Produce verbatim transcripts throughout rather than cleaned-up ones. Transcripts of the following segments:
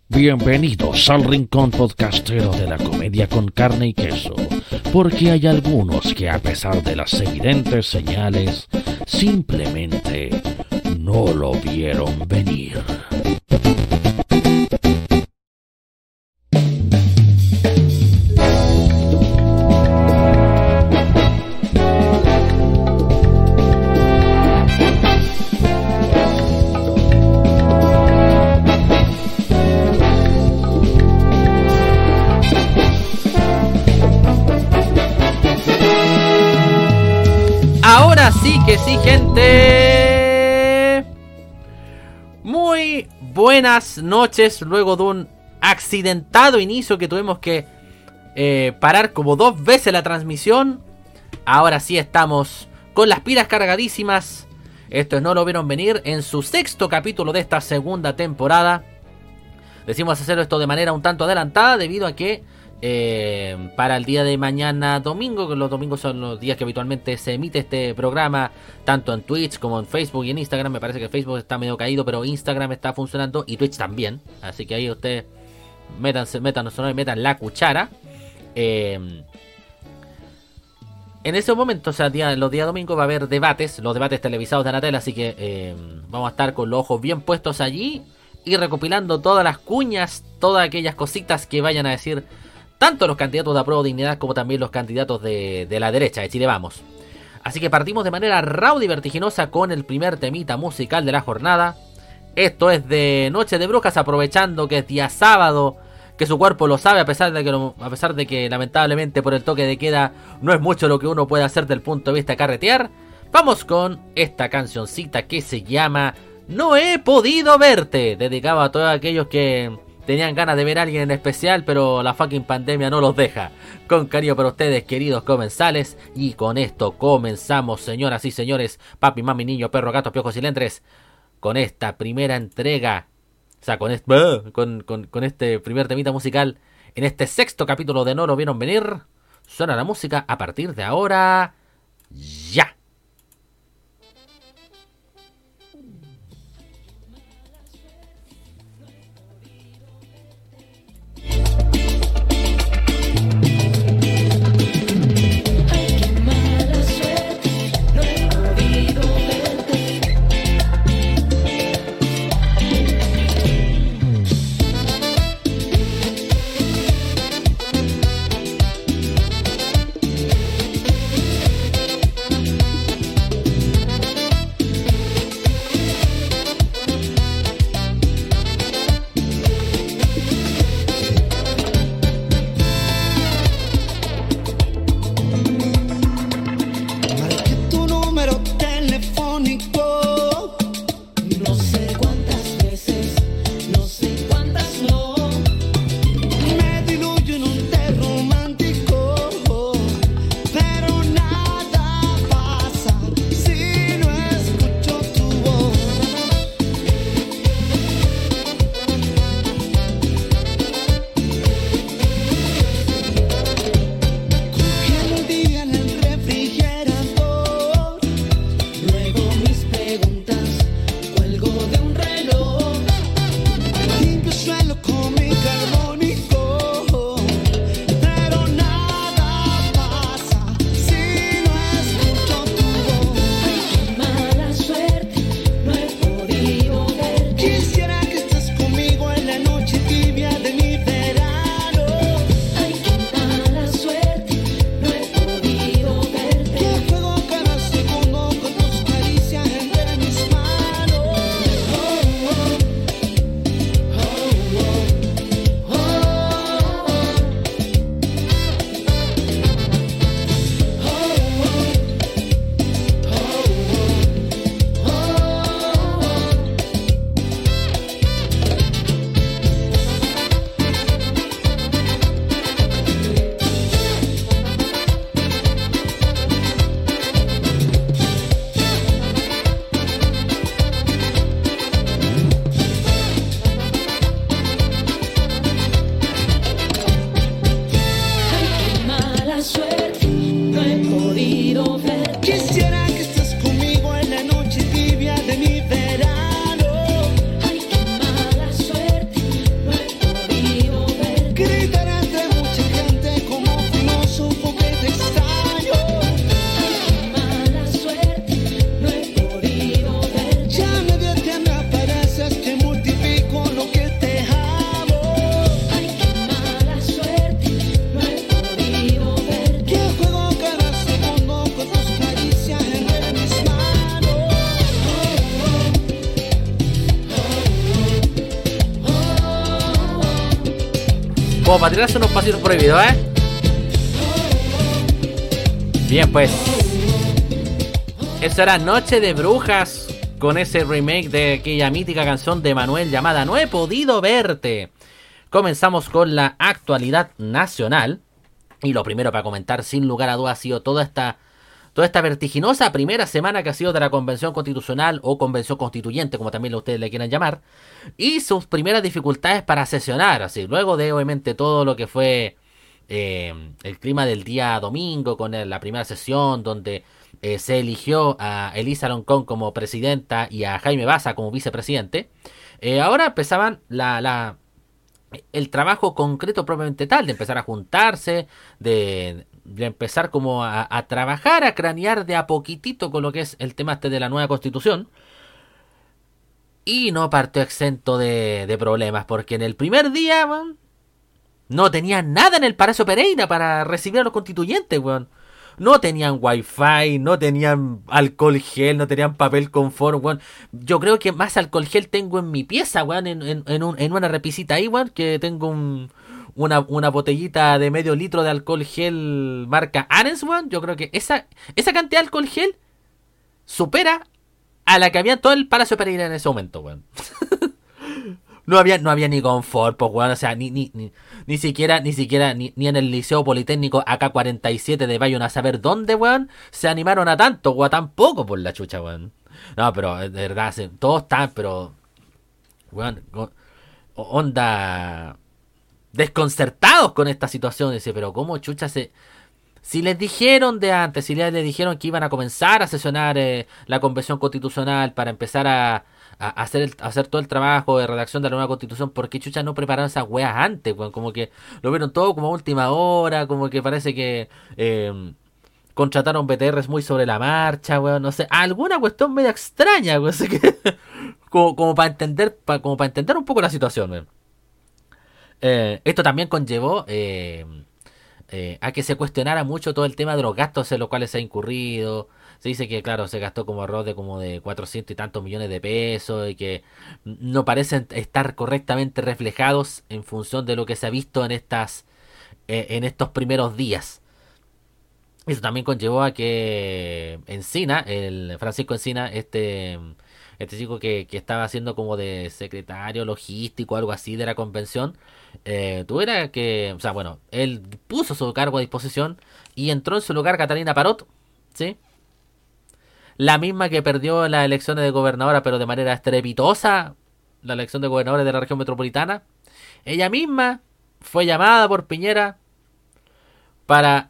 Bienvenidos al rincón podcastero de la comedia con carne y queso, porque hay algunos que a pesar de las evidentes señales, simplemente no lo vieron venir. Ahora sí que sí, gente. Muy buenas noches. Luego de un accidentado inicio que tuvimos que eh, parar como dos veces la transmisión, ahora sí estamos con las pilas cargadísimas. Esto no lo vieron venir en su sexto capítulo de esta segunda temporada. Decimos hacerlo esto de manera un tanto adelantada debido a que Eh, para el día de mañana domingo, que los domingos son los días que habitualmente se emite este programa, tanto en Twitch como en Facebook y en Instagram. Me parece que Facebook está medio caído, pero Instagram está funcionando y Twitch también, así que ahí ustedes métanse, metan, y metan la cuchara. eh, En ese momento, o sea, día, los días domingos va a haber debates, los debates televisados de Anatel, así que eh, vamos a estar con los ojos bien puestos allí y recopilando todas las cuñas, todas aquellas cositas que vayan a decir tanto los candidatos de Apruebo Dignidad como también los candidatos de, de la derecha, de Chile Vamos. Así que partimos de manera rauda y vertiginosa con el primer temita musical de la jornada. Esto es de Noche de Brujas, aprovechando que es día sábado, que su cuerpo lo sabe, a pesar de que, lo, a pesar de que lamentablemente por el toque de queda no es mucho lo que uno puede hacer del punto de vista carretear. Vamos con esta cancioncita que se llama No he podido verte, dedicado a todos aquellos que tenían ganas de ver a alguien en especial, pero la fucking pandemia no los deja. Con cariño para ustedes, queridos comensales. Y con esto comenzamos, señoras y señores, papi, mami, niño, perro, gato, piojos y lentres, con esta primera entrega, o sea, con este, con, con, con este primer temita musical, en este sexto capítulo de No lo vieron venir. Suena la música a partir de ahora, ya. Como para tirarse unos pasitos prohibidos, ¿eh? Bien, pues. Eso era Noche de Brujas, con ese remake de aquella mítica canción de Manuel llamada No he podido verte. Comenzamos con la actualidad nacional. Y lo primero para comentar, sin lugar a dudas, ha sido toda esta, toda esta vertiginosa primera semana que ha sido de la Convención Constitucional o Convención Constituyente, como también ustedes le quieran llamar. Y sus primeras dificultades para sesionar, así, luego de obviamente todo lo que fue eh, el clima del día domingo, con el, la primera sesión donde eh, se eligió a Elisa Loncón como presidenta y a Jaime Baza como vicepresidente. Eh, ahora empezaban la... la el trabajo concreto propiamente tal, de empezar a juntarse, de, de empezar como a, a trabajar, a cranear de a poquitito con lo que es el tema este de la nueva constitución. Y no partió exento de, de problemas, porque en el primer día, weón, no tenían nada en el Palacio Pereira para recibir a los constituyentes, weón. No tenían wifi, no tenían alcohol gel, no tenían papel confort, weón. Yo creo que más alcohol gel tengo en mi pieza, weón, en, en, en, un, en una repisita ahí, weón, que tengo un, una, una botellita de medio litro de alcohol gel marca Arens, weón. Yo creo que esa, esa cantidad de alcohol gel supera a la que había en todo el Palacio Pereira en ese momento, weón. No había, no había ni confort, pues, weón, o sea, ni, ni, ni, ni siquiera, ni siquiera, ni, ni en el Liceo Politécnico A K cuarenta y siete de Bayona a saber dónde, weón, se animaron a tanto, o a tan poco por la chucha, weón. No, pero, de verdad, todos están, pero, weón, onda, desconcertados con esta situación, dice, pero cómo chucha se... Si les dijeron de antes, si les, les dijeron que iban a comenzar a sesionar eh, la Convención Constitucional para empezar a... A hacer, el, a hacer todo el trabajo de redacción de la nueva constitución, porque chucha no prepararon esas weas antes, weón, como que lo vieron todo como a última hora, como que parece que eh, contrataron B T Rs muy sobre la marcha, weón, no sé, alguna cuestión media extraña, weón, así que, como, como para entender, pa, como para entender un poco la situación, weón. Eh, esto también conllevó eh, eh, a que se cuestionara mucho todo el tema de los gastos en los cuales se ha incurrido. Se dice que, claro, se gastó como arroz de como de cuatrocientos y tantos millones de pesos y que no parecen estar correctamente reflejados en función de lo que se ha visto en estas eh, en estos primeros días. Eso también conllevó a que Encina, el Francisco Encina, este este chico que, que estaba haciendo como de secretario logístico, algo así de la convención, eh, tuviera que, o sea, bueno, él puso su cargo a disposición y entró en su lugar Catalina Parot, ¿sí? La misma que perdió las elecciones de gobernadora, pero de manera estrepitosa, la elección de gobernadores de la región metropolitana. Ella misma fue llamada por Piñera para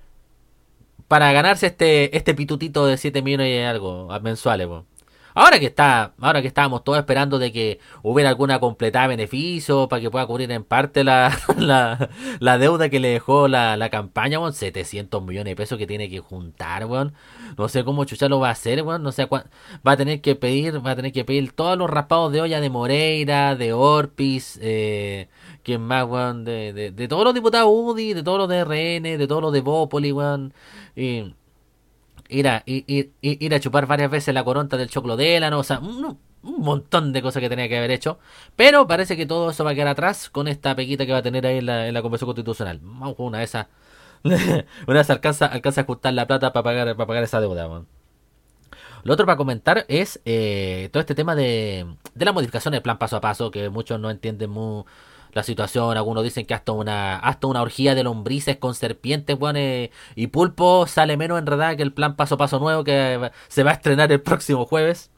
para ganarse este este pitutito de siete millones y algo mensuales, po. Ahora que está, ahora que estábamos todos esperando de que hubiera alguna completada de beneficio para que pueda cubrir en parte la, la, la deuda que le dejó la, la campaña, weón, setecientos millones de pesos que tiene que juntar, weón. No sé cómo chucha lo va a hacer, weón, no sé cuán, va a tener que pedir, va a tener que pedir todos los raspados de olla de Moreira, de Orpis, eh, ¿quién más, weón? De, de, de todos los diputados U D I, de todos los de R N, de todos los de Bópoli, weón. Y Ir a, ir, ir, ir a chupar varias veces la coronta del choclo de Élano, o sea, un, un montón de cosas que tenía que haber hecho. Pero parece que todo eso va a quedar atrás con esta pequita que va a tener ahí en la, en la Convención Constitucional. Vamos con una de esas. Una vez alcanza, alcanza a ajustar la plata para pagar, para pagar esa deuda, man. Lo otro para comentar es eh, todo este tema de, de la modificación del plan paso a paso, que muchos no entienden muy la situación. Algunos dicen que hasta una hasta una orgía de lombrices con serpientes, bueno, eh, y pulpo sale menos enredada que el plan paso a paso nuevo que se va a estrenar el próximo jueves.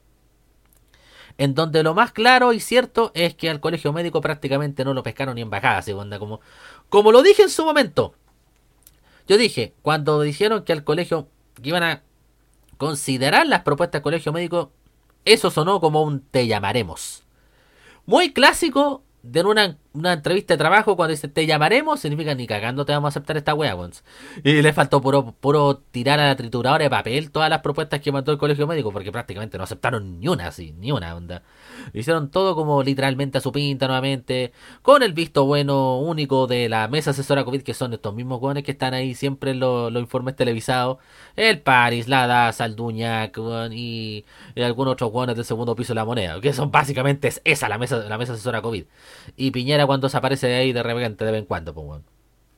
En donde lo más claro y cierto es que al colegio médico prácticamente no lo pescaron ni en bajada, segunda, como, como lo dije en su momento. Yo dije, cuando dijeron que al colegio que iban a considerar las propuestas del colegio médico, eso sonó como un te llamaremos. Muy clásico de una, una entrevista de trabajo, cuando dice te llamaremos, significa ni cagando te vamos a aceptar esta wea, weons. Y le faltó puro, puro tirar a la trituradora de papel todas las propuestas que mandó el colegio médico, porque prácticamente no aceptaron ni una, así, ni una onda. Hicieron todo como literalmente a su pinta nuevamente, con el visto bueno único de la mesa asesora COVID, que son estos mismos weones que están ahí siempre en los, los informes televisados, el París, la Daza, el Duñac, weón, y, y algunos otros weones del segundo piso de la moneda, que son básicamente es esa la mesa, la mesa asesora COVID. Y Piñera Piñera cuando se aparece de ahí de repente de vez en cuando, pues, weón.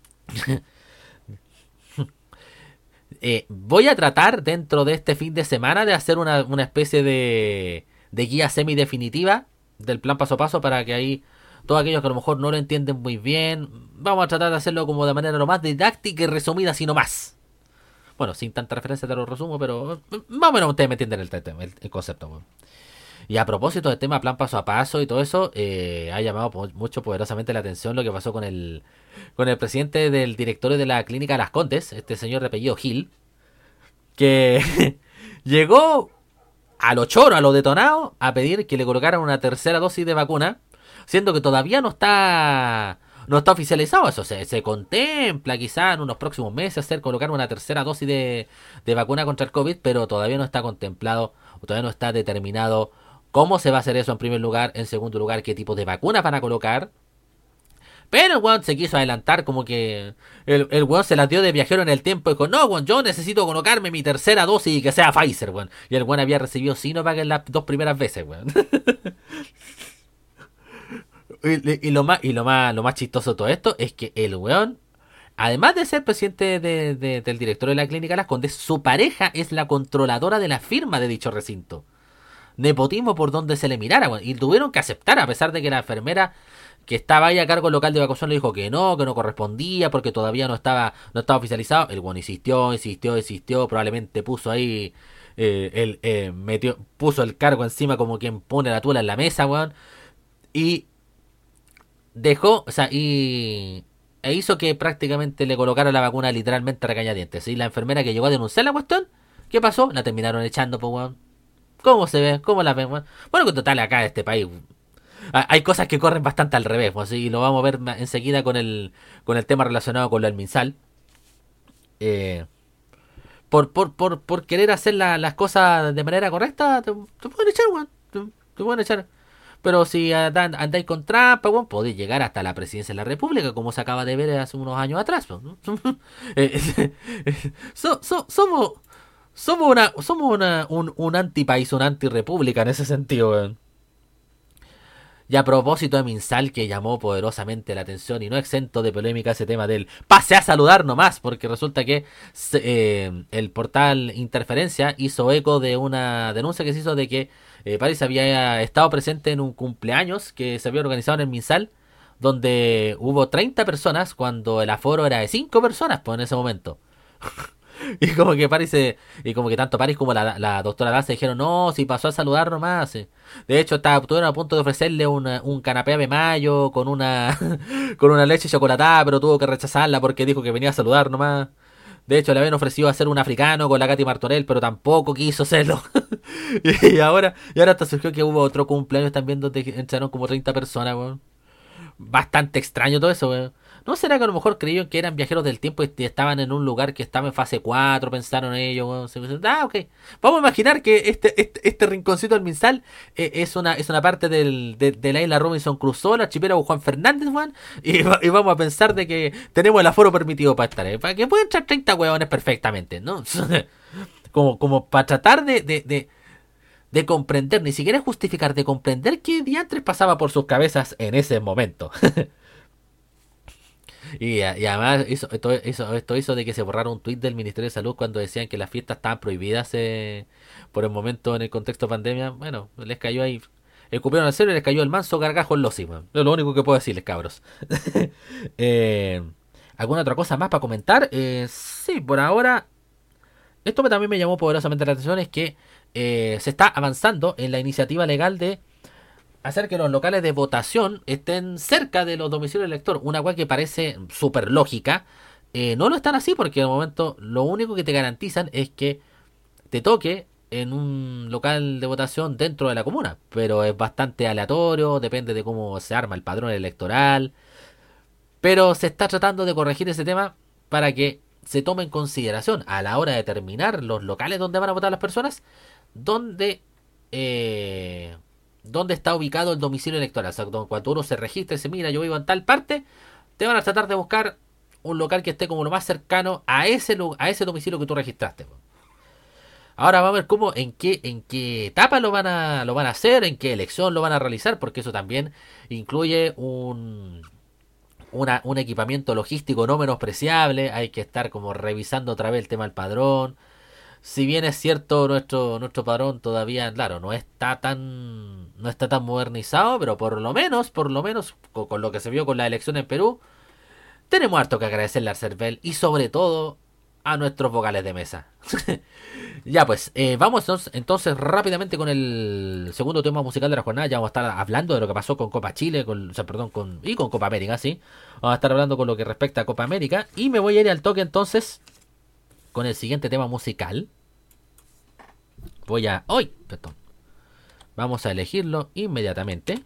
eh, voy a tratar dentro de este fin de semana de hacer una, una especie de, de guía semi-definitiva del plan paso a paso para que ahí todos aquellos que a lo mejor no lo entienden muy bien, vamos a tratar de hacerlo como de manera lo más didáctica y resumida, sino más. Bueno, sin tanta referencia te lo resumo, pero más o menos ustedes me entienden el, el, el concepto. Bueno. Y a propósito del tema plan paso a paso y todo eso, eh, ha llamado mucho poderosamente la atención lo que pasó con el con el presidente del directorio de la clínica Las Condes, este señor de apellido Gil, que llegó a lo choro, a lo detonado, a pedir que le colocaran una tercera dosis de vacuna, siendo que todavía no está no está oficializado eso. Se, se contempla quizá en unos próximos meses hacer colocar una tercera dosis de, de vacuna contra el COVID, pero todavía no está contemplado, todavía no está determinado cómo se va a hacer eso en primer lugar, en segundo lugar qué tipo de vacunas van a colocar. Pero el weón se quiso adelantar, como que el, el weón se las dio de viajero en el tiempo y dijo, no, weón, yo necesito colocarme mi tercera dosis y que sea Pfizer, weón. Y el weón había recibido Sinovac en las dos primeras veces, weón. y, y, lo más, y lo más lo más chistoso de todo esto es que el weón, además de ser presidente de, de, del directorio de la clínica Las Condes, su pareja es la controladora de la firma de dicho recinto. Nepotismo por donde se le mirara, weón. Y tuvieron que aceptar, a pesar de que la enfermera que estaba ahí a cargo local de evacuación le dijo que no, que no correspondía porque todavía no estaba no estaba oficializado. El weón insistió, insistió, insistió, probablemente puso ahí eh, el eh, metió puso el cargo encima como quien pone la tula en la mesa, weón. Y dejó, o sea, y e hizo que prácticamente le colocara la vacuna literalmente a regañadientes. Y la enfermera que llegó a denunciar la cuestión, ¿qué pasó? La terminaron echando, pues, weón. ¿Cómo se ve? ¿Cómo la ven, weón? Bueno, que total acá en este país hay cosas que corren bastante al revés, pues, y lo vamos a ver enseguida con el con el tema relacionado con lo del MinSal. Eh, por, por, por, por querer hacer la, las cosas de manera correcta, te, te pueden echar, weón. Te, te pueden echar. Pero si andáis con trampa, weón, podéis llegar hasta la presidencia de la República, como se acaba de ver hace unos años atrás, ¿no? eh, so, so, somos somos una somos una, un, un antipaís, una antirrepública en ese sentido, weón. Y a propósito de MinSal, que llamó poderosamente la atención y no exento de polémica ese tema del pase a saludar nomás, porque resulta que eh, el portal Interferencia hizo eco de una denuncia que se hizo de que eh, París había estado presente en un cumpleaños que se había organizado en el MinSal, donde hubo treinta personas cuando el aforo era de cinco personas, pues, en ese momento. Y como que París, y como que tanto París como la, la doctora Daza dijeron, no, si pasó a saludar nomás. De hecho, estaba, estuvieron a punto de ofrecerle una, un canapé de mayo con una con una leche chocolatada, pero tuvo que rechazarla porque dijo que venía a saludar nomás. De hecho, le habían ofrecido hacer un africano con la Katy Martorell, pero tampoco quiso hacerlo. y ahora y ahora hasta surgió que hubo otro cumpleaños también donde entraron como treinta personas, weón. Bastante extraño todo eso, weón. ¿No será que a lo mejor creyeron que eran viajeros del tiempo y estaban en un lugar que estaba en fase cuatro? Pensaron ellos. Bueno, ah, ok. Vamos a imaginar que este este, este rinconcito del MinSal eh, es una es una parte del, de, de la isla Robinson Crusoe, la archipiélago Juan Fernández, Juan. Y, y vamos a pensar de que tenemos el aforo permitido para estar. ¿eh? Para que puedan entrar treinta huevones perfectamente, ¿no? como, como para tratar de, de, de, de comprender, ni siquiera justificar, de comprender qué diantres pasaba por sus cabezas en ese momento. Y, y además hizo, esto, hizo, esto hizo de que se borrara un tuit del Ministerio de Salud cuando decían que las fiestas estaban prohibidas eh, por el momento en el contexto de pandemia. Bueno, les cayó ahí, escupieron al cielo y les cayó el manso gargajo en los cima. Es lo único que puedo decirles, cabros. eh, ¿Alguna otra cosa más para comentar? Eh, sí, por ahora, esto también me llamó poderosamente la atención, es que eh, se está avanzando en la iniciativa legal de hacer que los locales de votación estén cerca de los domicilios del elector. Una cual que parece súper lógica. Eh, no lo están así porque de momento lo único que te garantizan es que te toque en un local de votación dentro de la comuna. Pero es bastante aleatorio, depende de cómo se arma el padrón electoral. Pero se está tratando de corregir ese tema para que se tome en consideración a la hora de determinar los locales donde van a votar las personas, donde... Eh, dónde está ubicado el domicilio electoral. O sea, cuando uno se registra y se mira, yo vivo en tal parte, te van a tratar de buscar un local que esté como lo más cercano a ese a ese domicilio que tú registraste. Ahora vamos a ver cómo, en qué, en qué etapa lo van a, lo van a hacer, en qué elección lo van a realizar, porque eso también incluye un, una, un equipamiento logístico no menospreciable. Hay que estar como revisando otra vez el tema del padrón. Si bien es cierto, nuestro, nuestro padrón todavía, claro, no está tan, no está tan modernizado, pero por lo menos, por lo menos, con, con lo que se vio con la elección en Perú, tenemos harto que agradecerle al CERVEL y sobre todo a nuestros vocales de mesa. Ya pues, eh, vamos entonces, entonces rápidamente con el segundo tema musical de la jornada. Ya vamos a estar hablando de lo que pasó con Copa Chile, con, o sea, perdón, con, y con Copa América, sí. Vamos a estar hablando con lo que respecta a Copa América. Y me voy a ir al toque entonces con el siguiente tema musical. Voy a... ¡Ay! Perdón. Vamos a elegirlo inmediatamente.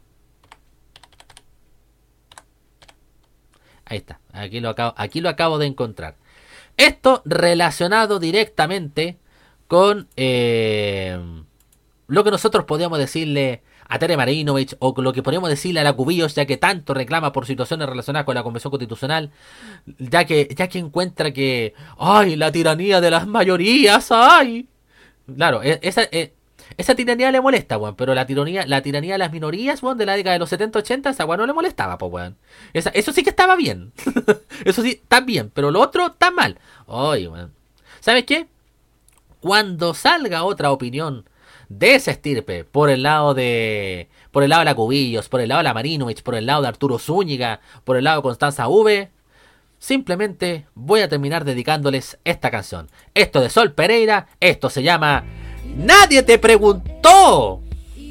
Ahí está. Aquí lo acabo, aquí lo acabo de encontrar. Esto relacionado directamente con eh, lo que nosotros podíamos decirle a Tere Marinovich, o lo que podríamos decirle a la Cubillos, ya que tanto reclama por situaciones relacionadas con la Convención Constitucional, ya que, ya que encuentra que ¡ay! La tiranía de las mayorías, ¡ay! Claro, esa, esa tiranía le molesta, weón, pero la tiranía, la tiranía de las minorías, weón, de la década de los setenta ochenta, esa weón no le molestaba, pues, weón. Esa, eso sí que estaba bien. Eso sí, está bien, pero lo otro está mal. Oye, weón. ¿Sabes qué? Cuando salga otra opinión de ese estirpe, por el lado de por el lado de la Cubillos, por el lado de la Marinovich, por el lado de Arturo Zúñiga, por el lado de Constanza V, simplemente voy a terminar dedicándoles esta canción. Esto de Sol Pereira, esto se llama Nadie te preguntó.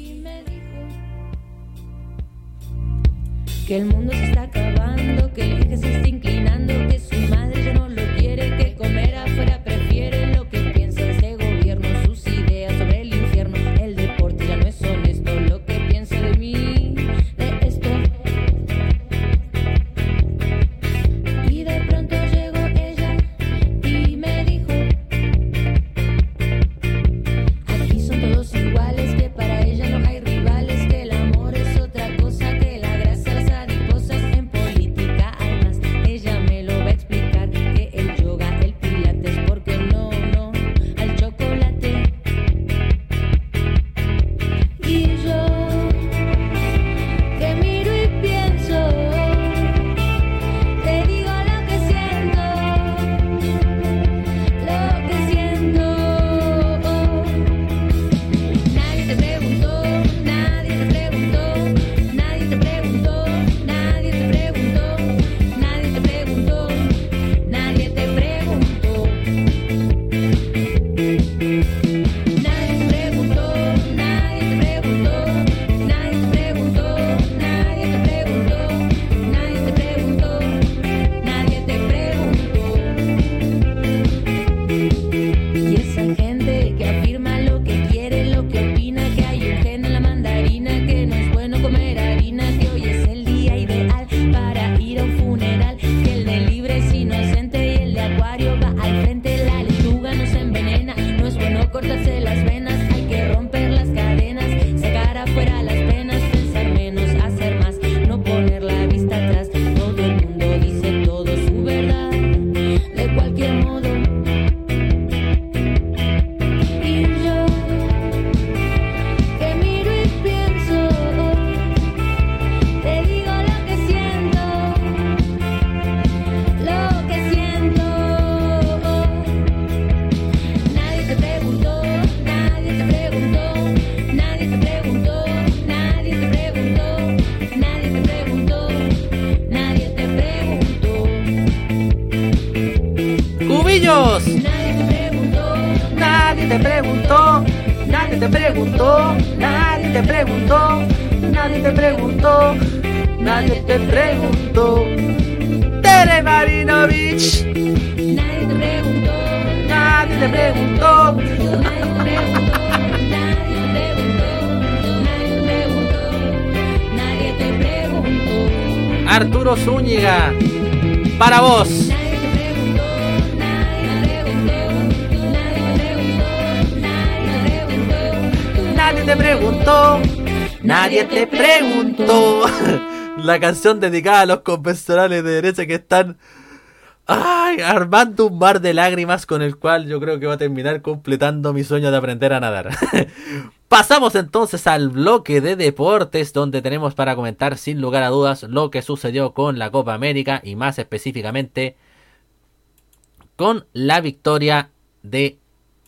Que el mundo se está acabando, que el eje se está inclinando, que su madre ya no lo quiere, que comer afuera prefiere. Lo que piensa este gobierno, sus ideas sobre el infierno, el deporte ya no es honesto. Lo que piensa de mí, de esto. Y de pronto llegó ella y me dijo: aquí son todos iguales, que para ella no hay rivales, que el amor es otra cosa, que la grasa las adiposas en política. Además, ella me lo va a explicar, que el yoga, el pilates, porque no, no al chocolate. Y yo, que miro y pienso, te digo lo que siento, lo que siento. Nadie te preguntó, nadie te preguntó, nadie te preguntó, nadie te preguntó, nadie te preguntó, nadie te preguntó. Nadie te preguntó, nadie te preguntó, nadie te preguntó, nadie te preguntó, nadie te preguntó, nadie te preguntó. Y esa gente que afirma lo que quiere, lo que opina, que hay un gen en la mandarina, que no es bueno comer harina, que hoy es el día ideal para ir a un funeral, que el de libre es inocente y el de acuario va al frente, la lechuga no se envenena, no es bueno cortarse las venas, hay que romper las cadenas, sacar afuera las penas, pensar menos, hacer más, no poner la vista atrás. Todo el mundo dice todo su verdad, de cualquier modo. Y yo, que miro y pienso, te digo lo que siento, lo que siento. Nadie te preguntó, nadie te preguntó, nadie te preguntó, nadie te preguntó, nadie te preguntó, nadie te preguntó. ¡Cubillos! Nadie te preguntó, Nadie te preguntó, nadie te preguntó, nadie te preguntó, nadie te preguntó, nadie te preguntó. Tere Marinovich, nadie te preguntó, nadie te preguntó. nadie te preguntó, nadie te preguntó, nadie te preguntó, nadie te preguntó. Arturo Zúñiga, para vos. Nadie te preguntó, nadie te preguntó, nadie te preguntó, nadie te preguntó, Nadie te preguntó, nadie te preguntó. La canción dedicada a los convencionales de derecha que están Ay, armando un mar de lágrimas con el cual yo creo que va a terminar completando mi sueño de aprender a nadar. Pasamos entonces al bloque de deportes, donde tenemos para comentar sin lugar a dudas lo que sucedió con la Copa América y más específicamente con la victoria de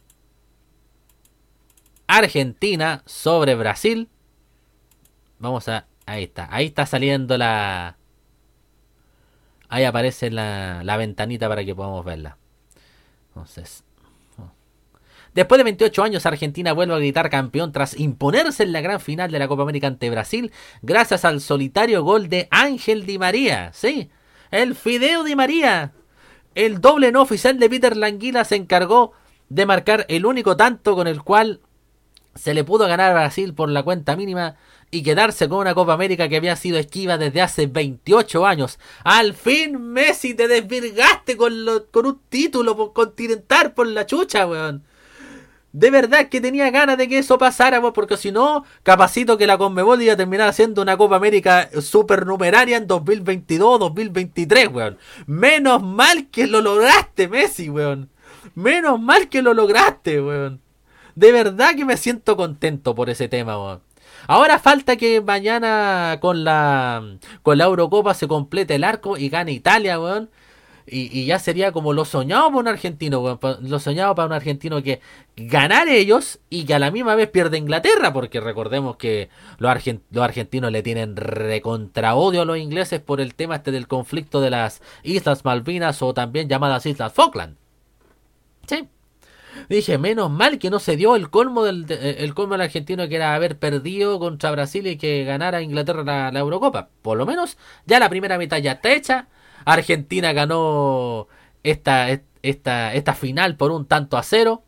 Argentina sobre Brasil. Vamos a... Ahí está, ahí está saliendo la... Ahí aparece la, la ventanita para que podamos verla. Entonces... Después de veintiocho años, Argentina vuelve a gritar campeón tras imponerse en la gran final de la Copa América ante Brasil, gracias al solitario gol de Ángel Di María. Sí, el Fideo Di María. El doble no oficial de Peter Languila se encargó de marcar el único tanto con el cual se le pudo ganar a Brasil por la cuenta mínima y quedarse con una Copa América que había sido esquiva desde hace veintiocho años. Al fin, Messi, te desvirgaste con, lo, con un título por continental por la chucha, weón. De verdad que tenía ganas de que eso pasara, weón, porque si no, capacito que la Conmebol iba a terminar haciendo una Copa América supernumeraria en dos mil veintidós, dos mil veintitrés, weón. Menos mal que lo lograste, Messi, weón. Menos mal que lo lograste, weón. De verdad que me siento contento por ese tema, weón. Ahora falta que mañana con la con la Eurocopa se complete el arco y gane Italia, weón. Y, y ya sería como lo soñado para un argentino, weón. Lo soñado para un argentino que ganar ellos y que a la misma vez pierde Inglaterra. Porque recordemos que los, argent, los argentinos le tienen recontra odio a los ingleses por el tema este del conflicto de las Islas Malvinas o también llamadas Islas Falkland. Sí. Dije, menos mal que no se dio el colmo del el colmo del argentino, que era haber perdido contra Brasil y que ganara Inglaterra la, la Eurocopa. Por lo menos ya la primera mitad ya está hecha. Argentina ganó esta, esta, esta final por un tanto a cero.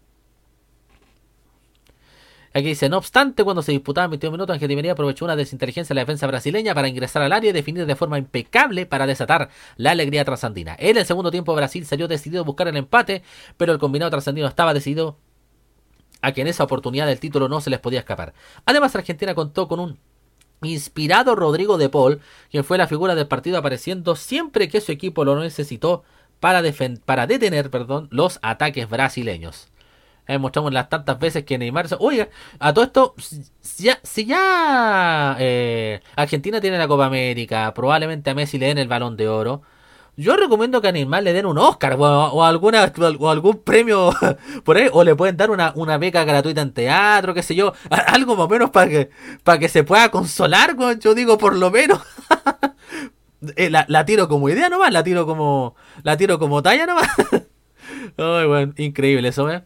Aquí dice, no obstante, cuando se disputaban veintidós minutos, Ángel Di María aprovechó una desinteligencia de la defensa brasileña para ingresar al área y definir de forma impecable para desatar la alegría trasandina. En el segundo tiempo, Brasil salió decidido a buscar el empate, pero el combinado trasandino estaba decidido a que en esa oportunidad el título no se les podía escapar. Además, Argentina contó con un inspirado Rodrigo de Paul, quien fue la figura del partido, apareciendo siempre que su equipo lo necesitó para, defen- para detener perdón, los ataques brasileños. Eh, mostramos las tantas veces que Neymar... Oiga, a todo esto, si ya, si ya eh, Argentina tiene la Copa América, probablemente a Messi le den el Balón de Oro, yo recomiendo que a Neymar le den un Oscar o, o, alguna, o algún premio por ahí, o le pueden dar una, una beca gratuita en teatro, qué sé yo, algo más o menos para que, para que se pueda consolar, yo digo, por lo menos. la, la tiro como idea nomás, la tiro como, la tiro como talla nomás. Ay, bueno, increíble eso, ¿eh?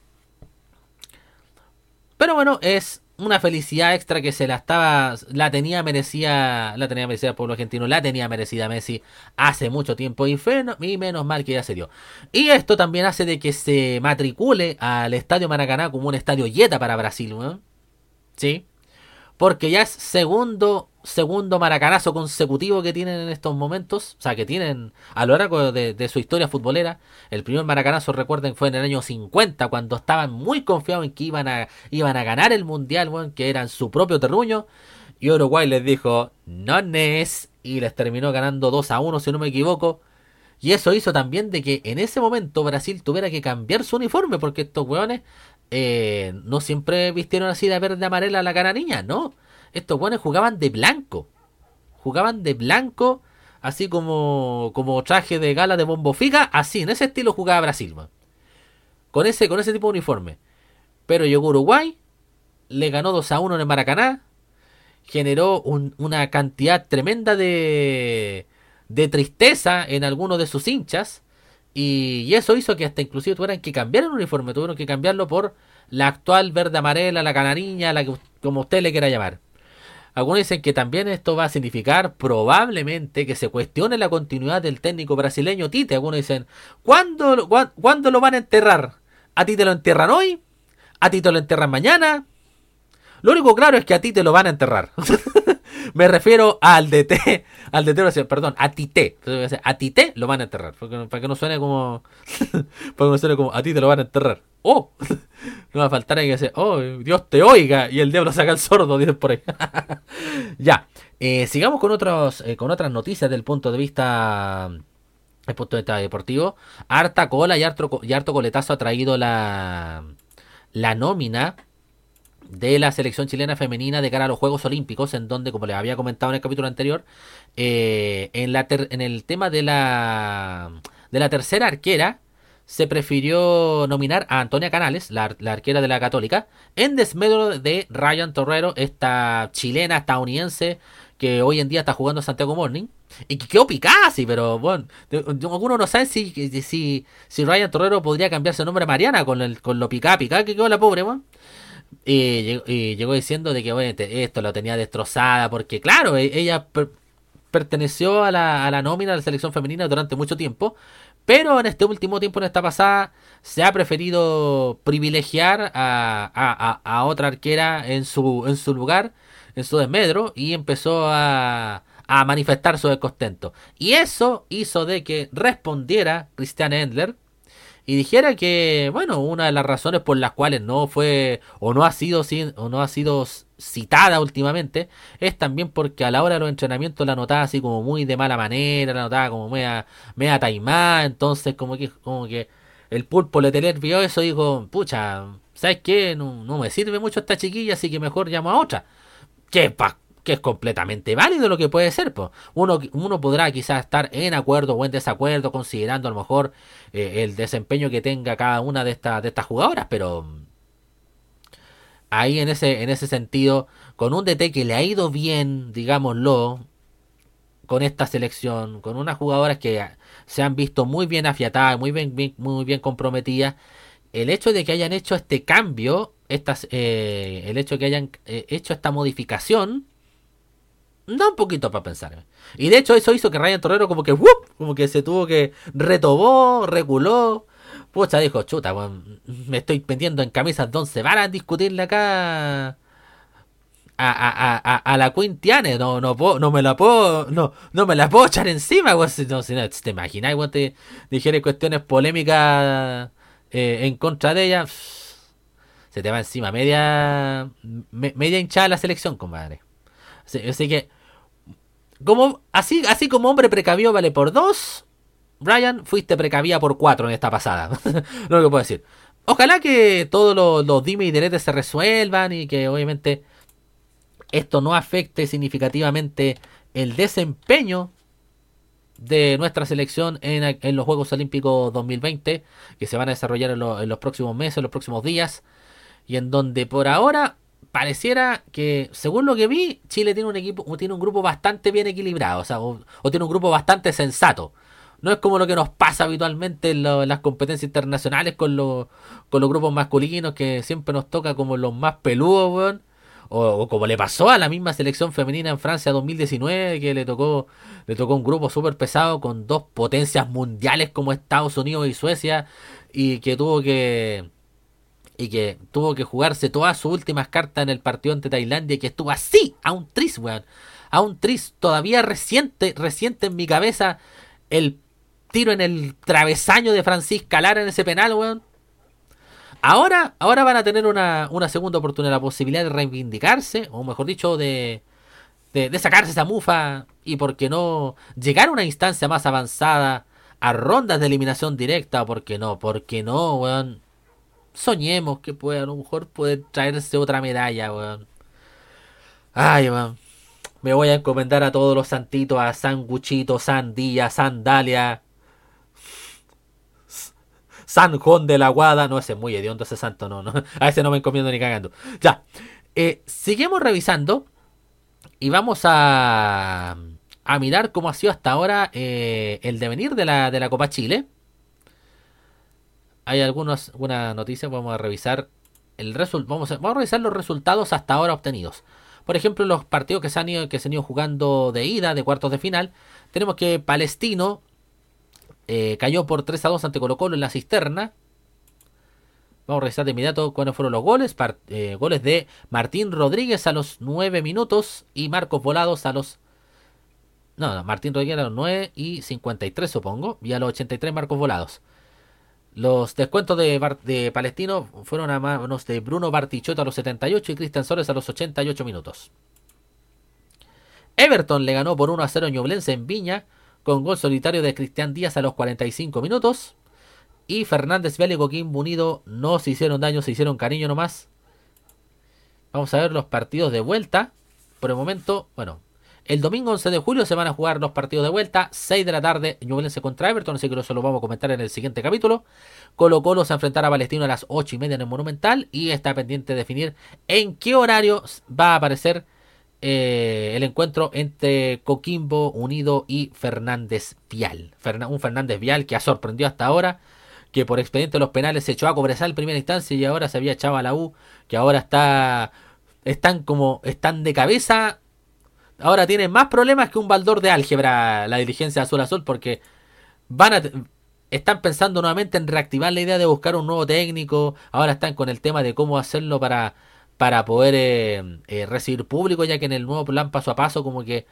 Pero bueno, es una felicidad extra que se la estaba, la tenía merecida, la tenía merecida el pueblo argentino, la tenía merecida Messi hace mucho tiempo y, fe, y menos mal que ya se dio. Y esto también hace de que se matricule al Estadio Maracaná como un estadio yeta para Brasil, ¿no? Sí, porque ya es segundo, segundo maracanazo consecutivo que tienen en estos momentos, o sea, que tienen a lo largo de, de su historia futbolera. El primer maracanazo, recuerden, fue en el año cincuenta, cuando estaban muy confiados en que iban a, iban a ganar el mundial, bueno, que era en su propio terruño, y Uruguay les dijo, no nes, y les terminó ganando dos a uno, si no me equivoco. Y eso hizo también de que en ese momento Brasil tuviera que cambiar su uniforme, porque estos hueones eh, no siempre vistieron así de verde amarela a la cara niña, no. Estos hueones jugaban de blanco. Jugaban de blanco, así como, como traje de gala de Bombo Fica, así, en ese estilo jugaba Brasil, man. Con ese, con ese tipo de uniforme. Pero llegó Uruguay, le ganó dos a uno en el Maracaná, generó un, una cantidad tremenda de... de tristeza en algunos de sus hinchas, y, y eso hizo que hasta inclusive tuvieran que cambiar el uniforme, tuvieron que cambiarlo por la actual verde amarela, la canariña, la que, como usted le quiera llamar. Algunos dicen que también esto va a significar probablemente que se cuestione la continuidad del técnico brasileño Tite. Algunos dicen, ¿cuándo, cuándo, ¿cuándo lo van a enterrar? ¿A ti te lo entierran hoy? ¿A ti te lo entierran mañana? Lo único claro es que a ti te lo van a enterrar. Me refiero al D T, al D T, perdón, a Tite. A Tite lo van a enterrar. Porque, para que no suene como. Para que no suene como a ti te lo van a enterrar. ¡Oh! No va a faltar que decir, ¡oh! Dios te oiga. Y el diablo saca el sordo, dicen por ahí. Ya. Eh, sigamos con otros, eh, con otras noticias del punto de vista el punto de vista deportivo. Harta cola y harto, y harto coletazo ha traído la, la nómina de la selección chilena femenina de cara a los Juegos Olímpicos, en donde, como les había comentado en el capítulo anterior, eh, en, la ter- en el tema de la, de la tercera arquera, se prefirió nominar a Antonia Canales, la, la arquera de la Católica, en desmedro de Ryan Torrero, esta chilena estadounidense que hoy en día está jugando en Santiago Morning y que quedó picada, sí, pero bueno, algunos no saben si, si, si Ryan Torrero podría cambiarse el nombre a Mariana con, el, con lo picada, picada que quedó la pobre, bueno. Y llegó, y llegó diciendo de que bueno, esto lo tenía destrozada porque claro, ella per, perteneció a la, a la nómina de la selección femenina durante mucho tiempo, pero en este último tiempo, en esta pasada, se ha preferido privilegiar a, a, a, a otra arquera en su, en su lugar, en su desmedro, y empezó a, a manifestar su descontento. Y eso hizo de que respondiera Christiane Endler y dijera que, bueno, una de las razones por las cuales no fue o no ha sido o no ha sido citada últimamente es también porque a la hora de los entrenamientos la notaba así como muy de mala manera, la notaba como media, media taimada, entonces como que como que el pulpo le vio eso y dijo, pucha, ¿sabes qué? No, no me sirve mucho esta chiquilla, así que mejor llamo a otra. ¿Qué pa? Que es completamente válido lo que puede ser, pues. Uno, uno podrá quizás estar en acuerdo o en desacuerdo, considerando a lo mejor eh, el desempeño que tenga cada una de estas de estas jugadoras, pero ahí en ese en ese sentido, con un D T que le ha ido bien, digámoslo, con esta selección, con unas jugadoras que se han visto muy bien afiatadas, muy bien, bien muy bien comprometidas, el hecho de que hayan hecho este cambio, estas, eh, el hecho de que hayan eh, hecho esta modificación da un poquito para pensar. Y de hecho eso hizo que Ryan Torrero como que ¡wup! Como que se tuvo que retobó, reculó. Pucha, dijo, chuta, bueno, me estoy metiendo en camisas de once varas a discutirle acá a, a, a, a, a la Queen Tiane. No, no puedo, no me la puedo, no, no me la puedo echar encima, güey. No, si no, te imaginas, güey, te dijera cuestiones polémicas eh, en contra de ella. Se te va encima media me, media hinchada la selección, compadre. Así, así que, como así así como hombre precavido vale por dos, Brian, fuiste precavida por cuatro en esta pasada. Lo que puedo decir. Ojalá que todos los, los dime y diretes se resuelvan y que obviamente esto no afecte significativamente el desempeño de nuestra selección en, en los Juegos Olímpicos dos mil veinte, que se van a desarrollar en, lo, en los próximos meses, en los próximos días, y en donde por ahora pareciera que, según lo que vi, Chile tiene un equipo, tiene un grupo bastante bien equilibrado, o sea, o, o tiene un grupo bastante sensato. No es como lo que nos pasa habitualmente en, lo, en las competencias internacionales con, lo, con los grupos masculinos, que siempre nos toca como los más peludos, weón. O, o como le pasó a la misma selección femenina en Francia dos mil diecinueve, que le tocó le tocó un grupo súper pesado con dos potencias mundiales como Estados Unidos y Suecia, y que tuvo que... y que tuvo que jugarse todas sus últimas cartas en el partido ante Tailandia, y que estuvo así, a un tris, weón. A un tris todavía reciente, reciente en mi cabeza, el tiro en el travesaño de Francisca Lara en ese penal, weón. Ahora, ahora van a tener una, una segunda oportunidad, la posibilidad de reivindicarse, o mejor dicho, de, de, de sacarse esa mufa, y por qué no llegar a una instancia más avanzada, a rondas de eliminación directa, o por qué no, por qué no, weón. Soñemos que puede, a lo mejor puede traerse otra medalla, weón. Ay, weón. Me voy a encomendar a todos los santitos, a San Guchito, San Díaz, San Dalia, San Juan de la Guada. No, ese es muy hediondo ese santo, no, no. A ese no me encomiendo ni cagando. Ya. Eh, seguimos revisando y vamos a, a mirar cómo ha sido hasta ahora eh, el devenir de la, de la Copa Chile. Hay algunas alguna noticias, vamos a revisar el resul vamos a, vamos a revisar los resultados hasta ahora obtenidos. Por ejemplo, los partidos que se han ido, que se han ido jugando de ida, de cuartos de final. Tenemos que Palestino eh, cayó por tres a dos ante Colo Colo en la Cisterna. Vamos a revisar de inmediato cuáles fueron los goles. Part, eh, goles de Martín Rodríguez a los nueve minutos y Marcos Volados a los... No, no, Martín Rodríguez a los nueve y cincuenta y tres, supongo. Y a los ochenta y tres Marcos Volados. Los descuentos de, Bar de Palestino fueron a manos de Bruno Bartichotto a los setenta y ocho y Cristian Soles a los ochenta y ocho minutos. Everton le ganó por uno a cero a Ñublense en Viña con gol solitario de Cristian Díaz a los cuarenta y cinco minutos. Y Fernández Vial y Coquimbo Unido no se hicieron daño, se hicieron cariño nomás. Vamos a ver los partidos de vuelta. Por el momento, bueno, el domingo once de julio se van a jugar los partidos de vuelta. seis de la tarde, Ñublense contra Everton, así que eso lo vamos a comentar en el siguiente capítulo. Colo Colo se enfrentará a Palestino a las ocho y media en el Monumental. Y está pendiente de definir en qué horario va a aparecer eh, el encuentro entre Coquimbo Unido y Fernández Vial. Fernan- un Fernández Vial que ha sorprendido hasta ahora, que por expediente de los penales se echó a Cobresal en primera instancia y ahora se había echado a la U, que ahora está están como están de cabeza. Ahora tienen más problemas que un baldor de álgebra la dirigencia Azul Azul, porque van a están pensando nuevamente en reactivar la idea de buscar un nuevo técnico. Ahora están con el tema de cómo hacerlo para, para poder eh, eh, recibir público, ya que en el nuevo plan paso a paso como que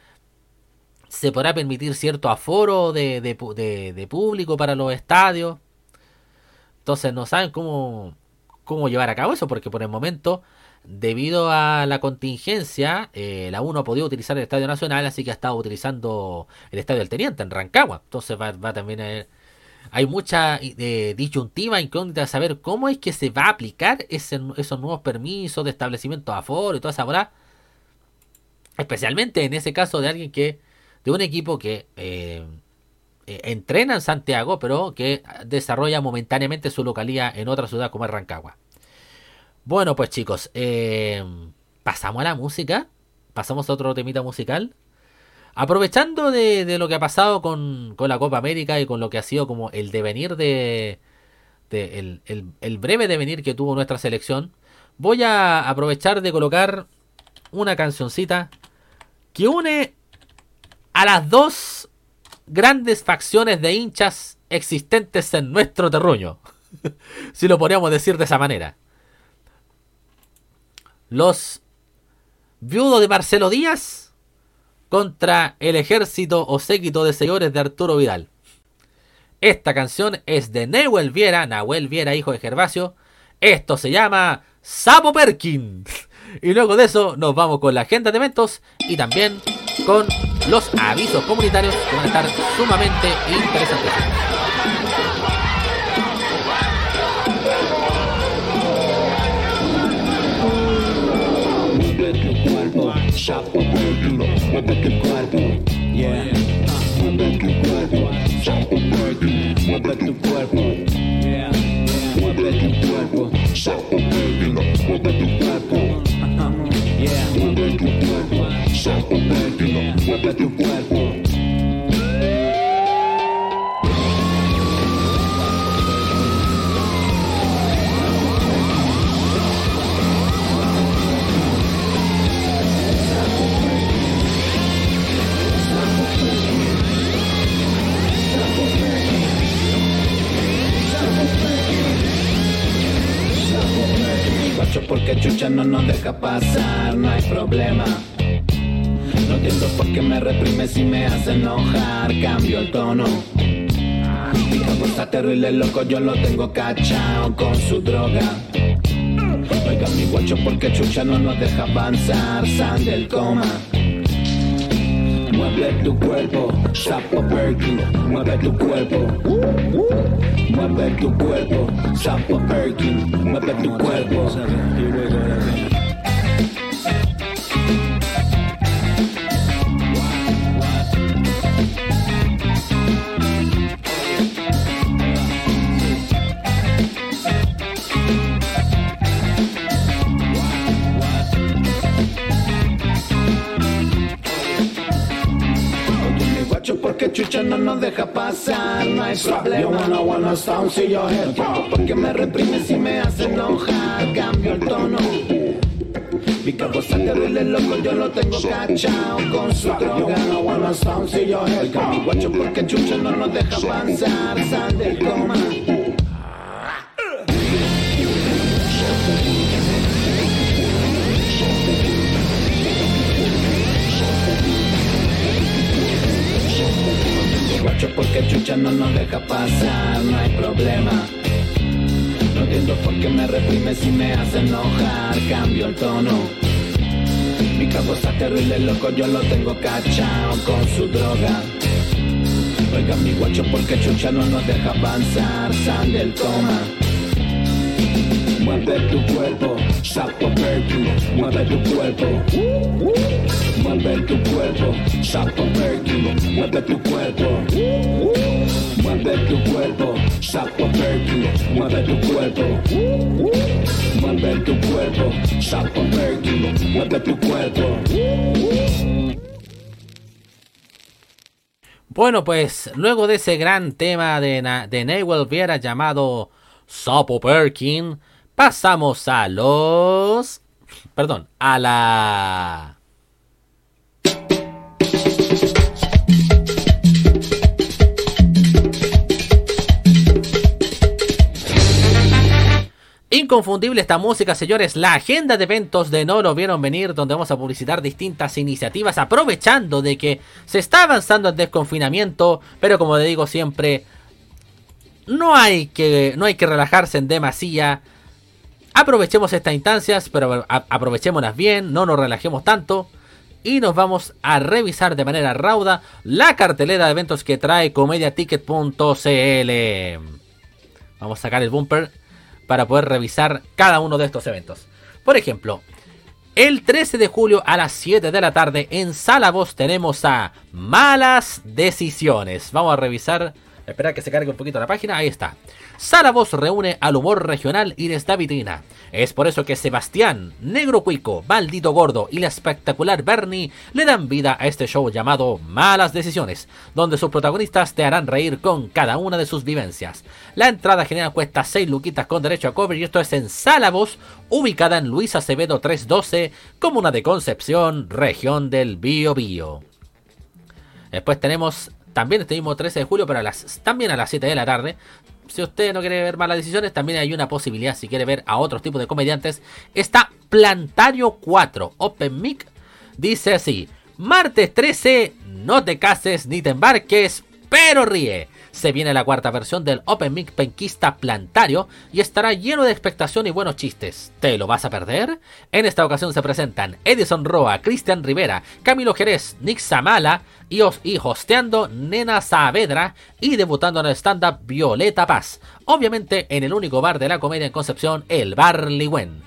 se podrá permitir cierto aforo de, de, de, de público para los estadios. Entonces no saben cómo, cómo llevar a cabo eso, porque por el momento, debido a la contingencia, eh, la U no ha podido utilizar el Estadio Nacional, así que ha estado utilizando el Estadio del Teniente en Rancagua. Entonces va, va también a haber, hay mucha eh, disyuntiva, incógnita de saber cómo es que se va a aplicar ese, esos nuevos permisos de establecimiento de aforo y toda esa bola. Especialmente en ese caso de alguien que, de un equipo que eh, eh, entrena en Santiago, pero que desarrolla momentáneamente su localidad en otra ciudad como es Rancagua. Bueno, pues chicos, eh, pasamos a la música, pasamos a otro temita musical. Aprovechando de, de lo que ha pasado con, con la Copa América y con lo que ha sido como el devenir de, de el, el, el breve devenir que tuvo nuestra selección, voy a aprovechar de colocar una cancioncita que une a las dos grandes facciones de hinchas existentes en nuestro terruño, si lo podríamos decir de esa manera. Los viudos de Marcelo Díaz contra el ejército o séquito de seguidores de Arturo Vidal. Esta canción es de Nahuel Viera, Nahuel Viera, hijo de Gervasio. Esto se llama Sapo Perkin. Y luego de eso nos vamos con la agenda de eventos y también con los avisos comunitarios que van a estar sumamente interesantes. Sapo Perkin, mueve tu cuerpo, yeah. Mueve tu cuerpo, Sapo Perkin, mueve tu cuerpo, yeah. Mueve tu cuerpo, Sapo Perkin, mueve tu cuerpo, yeah. Mueve tu cuerpo, Sapo Perkin, mueve tu cuerpo. Porque chucha no nos deja pasar, no hay problema. No entiendo por qué me reprime si me hace enojar. Cambio el tono. Mi capo está terrible loco, yo lo tengo cachao con su droga. Oiga mi guacho porque chucha no nos deja avanzar. Sal del coma. Mueve tu cuerpo, Sapo Perkin, mueve tu cuerpo. Mueve tu cuerpo, Sapo Perkin, mueve tu cuerpo. Porque chucha no nos deja pasar, no hay problema. Yo wanna wanna sound, see your head. No porque me reprime si me hace enojar. Cambio el tono. Mi capo está terrible loco, yo lo tengo cachao con su droga. Yo wanna wanna sound, see your head. Oiga mi guacho porque chucha no nos deja avanzar. Sal del coma. Porque chucha no nos deja pasar, no hay problema. No entiendo por qué me reprime si me hace enojar. Cambio el tono. Mi capo está terrible loco, yo lo tengo cachao con su droga. Guacho porque chucha no nos deja avanzar. Sandel, toma. Mueve tu cuerpo, sapo perky. Mueve tu cuerpo. Mueve tu cuerpo, sapo perky. Mueve tu cuerpo. Mueve tu cuerpo, sapo perky. Mueve tu cuerpo. Mueve tu cuerpo, sapo perky. Mueve tu cuerpo. Bueno, pues luego de ese gran tema de, Na- de Newell Viera llamado Sapo Perkin, pasamos a los... Perdón, a la... Inconfundible esta música, señores. La agenda de eventos de No Lo Vieron Venir, donde vamos a publicitar distintas iniciativas, aprovechando de que se está avanzando el desconfinamiento, pero como le digo siempre, no hay que, no hay que relajarse en demasía. Aprovechemos estas instancias, pero a, aprovechémoslas bien, no nos relajemos tanto. Y nos vamos a revisar de manera rauda la cartelera de eventos que trae comedia ticket punto c l. Vamos a sacar el bumper para poder revisar cada uno de estos eventos. Por ejemplo, el trece de julio a las siete de la tarde en Sala Voz tenemos a Malas Decisiones. Vamos a revisar, espera que se cargue un poquito la página, ahí está. Sala Voz reúne al humor regional y les da vitrina. Es por eso que Sebastián, Negro Cuico, Maldito Gordo y la espectacular Bernie le dan vida a este show llamado Malas Decisiones, donde sus protagonistas te harán reír con cada una de sus vivencias. La entrada general cuesta seis luquitas con derecho a cover y esto es en Sala Voz, ubicada en Luis Acevedo trescientos doce, comuna de Concepción, región del Biobío. Después tenemos también este mismo trece de julio, pero a las, también a las siete de la tarde. Si usted no quiere ver Malas Decisiones, también hay una posibilidad si quiere ver a otros tipos de comediantes. Está Plantario cuatro, Open Mic. Dice así: martes trece, no te cases ni te embarques, pero ríe. Se viene la cuarta versión del Open Mic penquista Plantario y estará lleno de expectación y buenos chistes. ¿Te lo vas a perder? En esta ocasión se presentan Edison Roa, Cristian Rivera, Camilo Jerez, Nick Zamala y, os, y hosteando Nena Saavedra y debutando en el stand-up Violeta Paz. Obviamente en el único bar de la comedia en Concepción, el Bar Ligüen.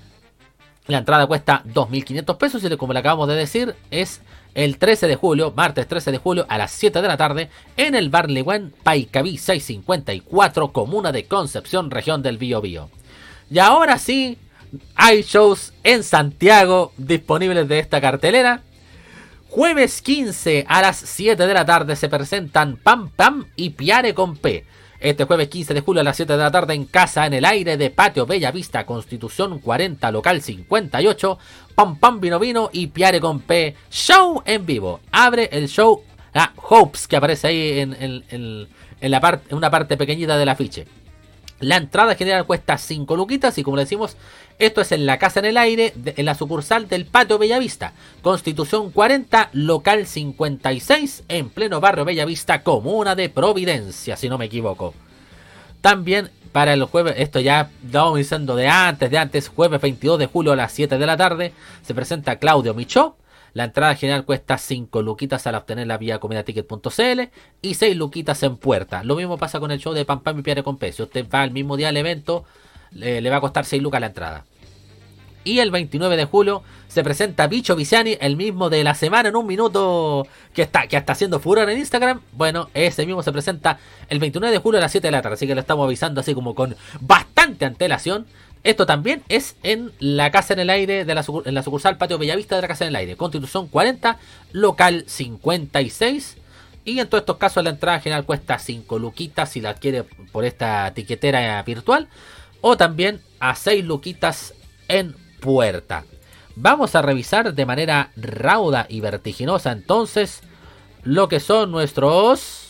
La entrada cuesta dos mil quinientos pesos y como le acabamos de decir es el trece de julio, martes trece de julio a las siete de la tarde en el Bar Ligüen, Paicaví seiscientos cincuenta y cuatro, comuna de Concepción, región del Biobío. Y ahora sí, hay shows en Santiago disponibles de esta cartelera. Jueves quince a las siete de la tarde se presentan Pam Pam y Piare con P. Este jueves quince de julio a las siete de la tarde en Casa en el Aire de Patio Bella Vista, Constitución cuarenta, local cincuenta y ocho, Pam Pam Vino Vino y Piare con P, show en vivo. Abre el show ah, Hopes, que aparece ahí en, en, en, en, la parte, en una parte pequeñita del afiche. La entrada general cuesta cinco luquitas y como le decimos, esto es en la Casa en el Aire, de, en la sucursal del Patio Bellavista, Constitución cuarenta, local cincuenta y seis, en pleno barrio Bellavista, comuna de Providencia, si no me equivoco. También para el jueves, esto ya lo vamos diciendo de antes, de antes, jueves veintidós de julio a las siete de la tarde, se presenta Claudio Michó. La entrada general cuesta cinco luquitas al obtenerla vía comedia ticket punto c l y seis luquitas en puerta. Lo mismo pasa con el show de Pam Pam y Piare con P. Si usted va al mismo día al evento, le, le va a costar seis lucas la entrada. Y el veintinueve de julio se presenta Bicho Viciani, el mismo de la semana en un minuto que está, que está haciendo furor en Instagram. Bueno, ese mismo se presenta el veintinueve de julio a las siete de la tarde, así que lo estamos avisando así como con bastante antelación. Esto también es en la Casa en el Aire, de la, en la sucursal Patio Bellavista de la Casa en el Aire, Constitución cuarenta, local cincuenta y seis. Y en todos estos casos la entrada general cuesta cinco luquitas si la adquiere por esta tiquetera virtual, o también a seis luquitas en puerta. Vamos a revisar de manera rauda y vertiginosa entonces lo que son nuestros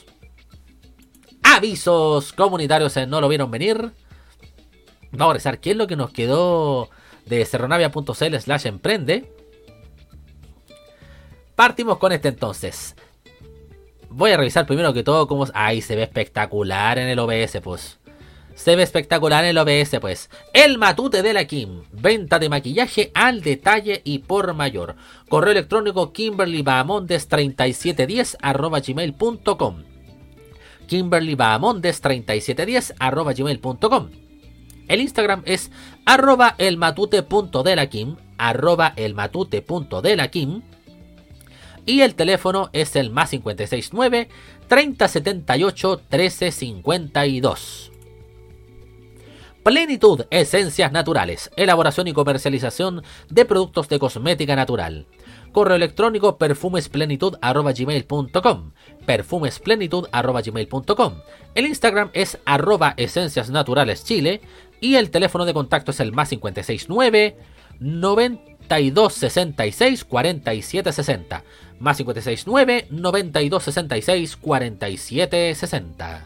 avisos comunitarios en No Lo Vieron Venir. Vamos a revisar qué es lo que nos quedó de cerronavia punto c l slash emprende. Partimos con este entonces. Voy a revisar primero que todo cómo... Ahí se ve espectacular en el O B S, pues. Se ve espectacular en el O B S, pues. El matute de la Kim. Venta de maquillaje al detalle y por mayor. Correo electrónico kimberly bahamondes treinta y siete diez arroba gmail punto com. Kimberly Bahamondes treinta y siete diez arroba gmail punto com. El Instagram es arroba elmatute.delakim, arroba elmatute.delakim. Y el teléfono es el más cincuenta y seis nueve, treinta setenta y ocho, trece cincuenta y dos. Plenitud Esencias Naturales, elaboración y comercialización de productos de cosmética natural. Correo electrónico perfumesplenitud arroba gmail punto com, perfumesplenitud arroba gmail punto com. El Instagram es arroba esencias naturales chile y el teléfono de contacto es el más cincuenta y seis nueve, noventa y dos sesenta y seis, cuarenta y siete sesenta, más cincuenta y seis nueve, noventa y dos sesenta y seis, cuarenta y siete sesenta.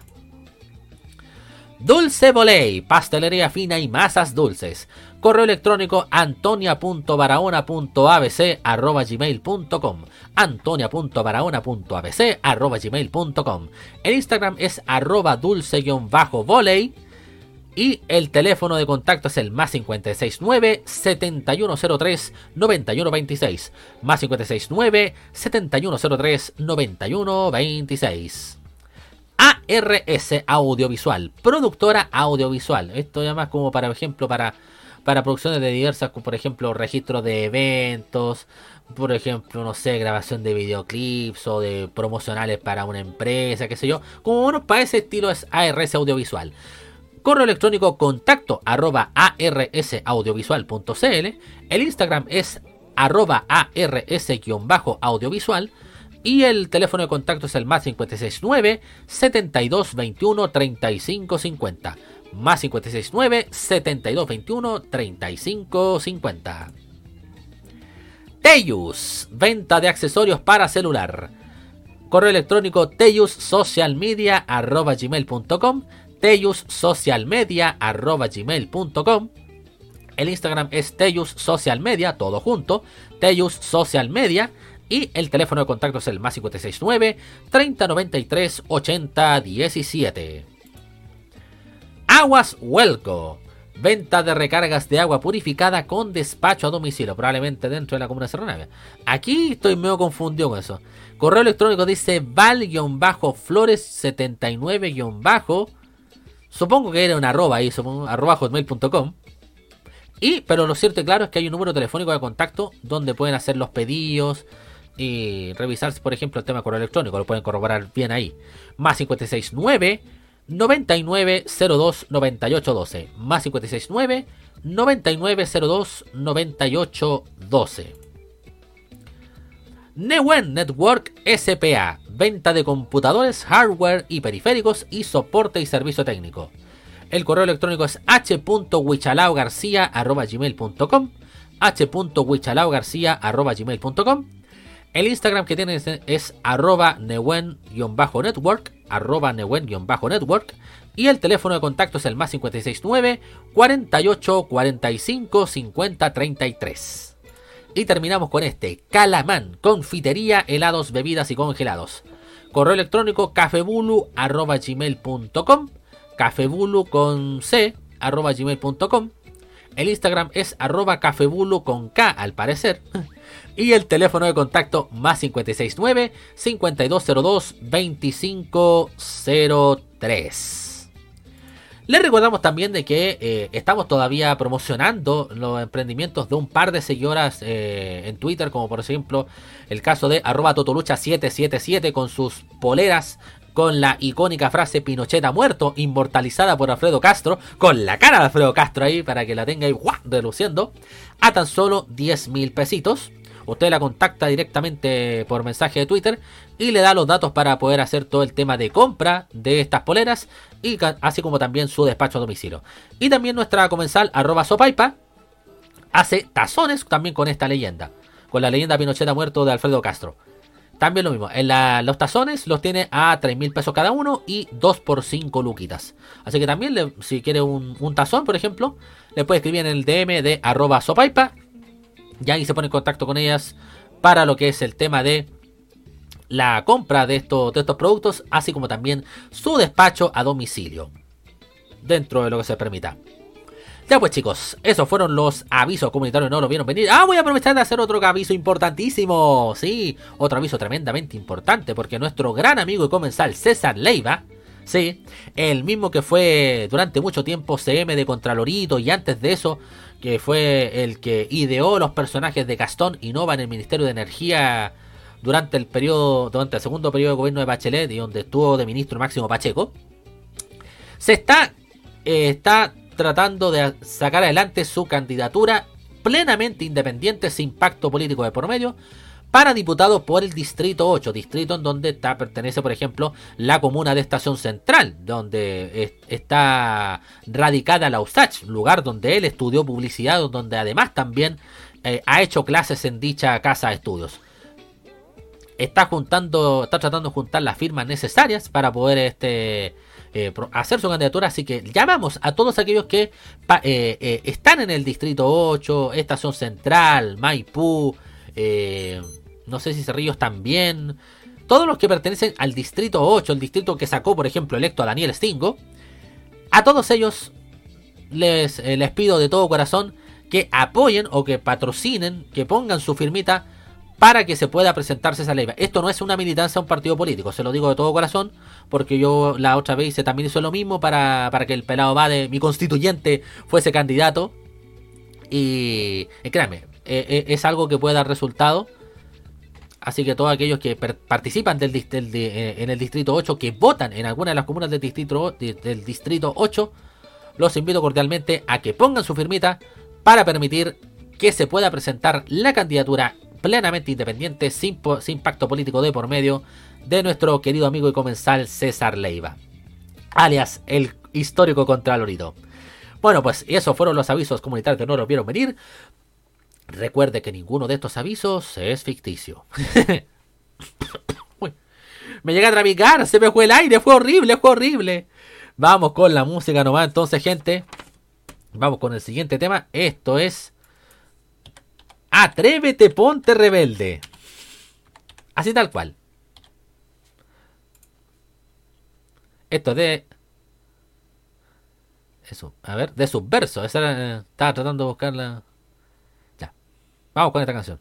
Dulce Voley, pastelería fina y masas dulces. Correo electrónico antonia punto barahona punto a b c arroba gmail punto com, antonia punto barahona punto a b c arroba gmail punto com. El Instagram es arroba dulce-voley y el teléfono de contacto es el más cincuenta y seis nueve, setenta y uno cero tres, noventa y uno veintiséis, más cincuenta y seis nueve, setenta y uno cero tres, noventa y uno veintiséis. A R S Audiovisual, productora audiovisual. Esto ya más como para ejemplo para, para producciones de diversas, por ejemplo, registros de eventos, por ejemplo, no sé, grabación de videoclips o de promocionales para una empresa, qué sé yo. Como bueno, para ese estilo es A R S Audiovisual. Correo electrónico contacto arroba arsaudiovisual punto cl. El Instagram es arroba ars-audiovisual. Y el teléfono de contacto es el más cincuenta y seis nueve, setenta y dos veintiuno, treinta y cinco cincuenta. Más cincuenta y seis nueve, setenta y dos veintiuno, treinta y cinco cincuenta. Teyus, venta de accesorios para celular. Correo electrónico teyussocialmedia arroba gmail punto com, teyussocialmedia arroba gmail punto com. El Instagram es teyussocialmedia, todo junto, teyussocialmedia. Y el teléfono de contacto es el más cincuenta y seis nueve, treinta noventa y tres, ochenta diecisiete. Aguas Huelco. Venta de recargas de agua purificada con despacho a domicilio. Probablemente dentro de la comuna de Cerro Navia. Aquí estoy medio confundido con eso. Correo electrónico dice val-flores setenta y nueve- supongo que era un arroba ahí, supongo, arroba hotmail punto com. Y, pero lo cierto y claro es que hay un número telefónico de contacto donde pueden hacer los pedidos y revisar, por ejemplo, el tema de correo electrónico. Lo pueden corroborar bien ahí. Más cincuenta y seis nueve, noventa y nueve cero dos, noventa y ocho doce. Más cincuenta y seis nueve, noventa y nueve cero dos, noventa y ocho doce. Newen Network S P A. Venta de computadores, hardware y periféricos y soporte y servicio técnico. El correo electrónico es h punto huichalao garcía arroba gmail punto com, h punto huichalao garcía arroba gmail punto com. El Instagram que tienen es, es arroba newen-network, arroba newen-network. Y el teléfono de contacto es el más cincuenta y seis nueve, cuarenta y ocho, cuarenta y cinco, cincuenta, treinta y tres. Y terminamos con este, Calamán, confitería, helados, bebidas y congelados. Correo electrónico cafebulu arroba gmail punto com, cafebulu con c arroba gmail punto com. El Instagram es arroba cafebulu con k al parecer. Y el teléfono de contacto más cincuenta y seis nueve, cincuenta y dos cero dos, veinticinco cero tres. Les recordamos también de que eh, estamos todavía promocionando los emprendimientos de un par de seguidoras eh, en Twitter, como por ejemplo el caso de arroba totolucha siete siete siete con sus poleras con la icónica frase Pinochet ha muerto, inmortalizada por Alfredo Castro, con la cara de Alfredo Castro ahí para que la tenga ahí ¡guau! Reluciendo, a tan solo diez mil pesitos. Usted la contacta directamente por mensaje de Twitter y le da los datos para poder hacer todo el tema de compra de estas poleras, y así como también su despacho a domicilio. Y también nuestra comensal arroba sopaipa hace tazones también con esta leyenda, con la leyenda Pinochet ha muerto de Alfredo Castro. También lo mismo, en la, los tazones los tiene a tres mil pesos cada uno y dos por cinco luquitas. Así que también, le, si quiere un, un tazón, por ejemplo, le puede escribir en el D M de arroba sopaipa. Y ahí se pone en contacto con ellas para lo que es el tema de la compra de estos, de estos productos, así como también su despacho a domicilio, dentro de lo que se permita. Ya pues chicos, esos fueron los avisos comunitarios, no lo vieron venir. Ah, voy a aprovechar de hacer otro aviso importantísimo. Sí, otro aviso tremendamente importante, porque nuestro gran amigo y comensal César Leiva Sí, el mismo que fue durante mucho tiempo C M de Contralorito y antes de eso, que fue el que ideó los personajes de Gastón Innova en el Ministerio de Energía durante el periodo, durante el segundo periodo de gobierno de Bachelet y donde estuvo de ministro Máximo Pacheco. Se está, eh, está tratando de sacar adelante su candidatura plenamente independiente, sin pacto político de por medio, para diputado por el Distrito ocho, distrito en donde está, pertenece, por ejemplo, la comuna de Estación Central, donde es, está radicada la USACH, lugar donde él estudió publicidad, donde además también eh, ha hecho clases en dicha casa de estudios. Está juntando, está tratando de juntar las firmas necesarias para poder este eh, hacer su candidatura, así que llamamos a todos aquellos que pa, eh, eh, están en el Distrito ocho, Estación Central, Maipú, eh, no sé si Cerrillos también, todos los que pertenecen al Distrito ocho, el distrito que sacó, por ejemplo, electo a Daniel Stingo, a todos ellos les, eh, les pido de todo corazón que apoyen o que patrocinen, que pongan su firmita para que se pueda presentarse esa ley. Esto no es una militancia a un partido político, se lo digo de todo corazón, porque yo la otra vez hice, también hizo lo mismo para, para que el pelado Bade, mi constituyente, fuese candidato. Y, y créanme, eh, eh, es algo que puede dar resultado. Así que todos aquellos que per- participan del, del, de, eh, en el Distrito ocho, que votan en alguna de las comunas del Distrito, de, del Distrito ocho, los invito cordialmente a que pongan su firmita para permitir que se pueda presentar la candidatura plenamente independiente, sin, po- sin pacto político de por medio, de nuestro querido amigo y comensal César Leiva, alias el histórico Contralorito. Bueno, pues esos fueron los avisos comunitarios que no los vieron venir. Recuerde que ninguno de estos avisos es ficticio. Uy, me llega a trabicar, se me fue el aire, fue horrible, fue horrible. Vamos con la música nomás entonces, gente. Vamos con el siguiente tema. Esto es Atrévete, ponte rebelde. Así tal cual. Esto es de... Eso, a ver, de Subverso. Esa era, eh, estaba tratando de buscarla. Ya. Vamos con esta canción.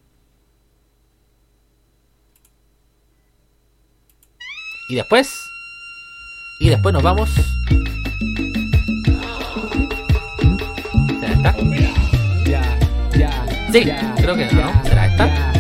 Y después... Y después nos vamos... ¿Será esta? Sí, creo que no. ¿Será esta?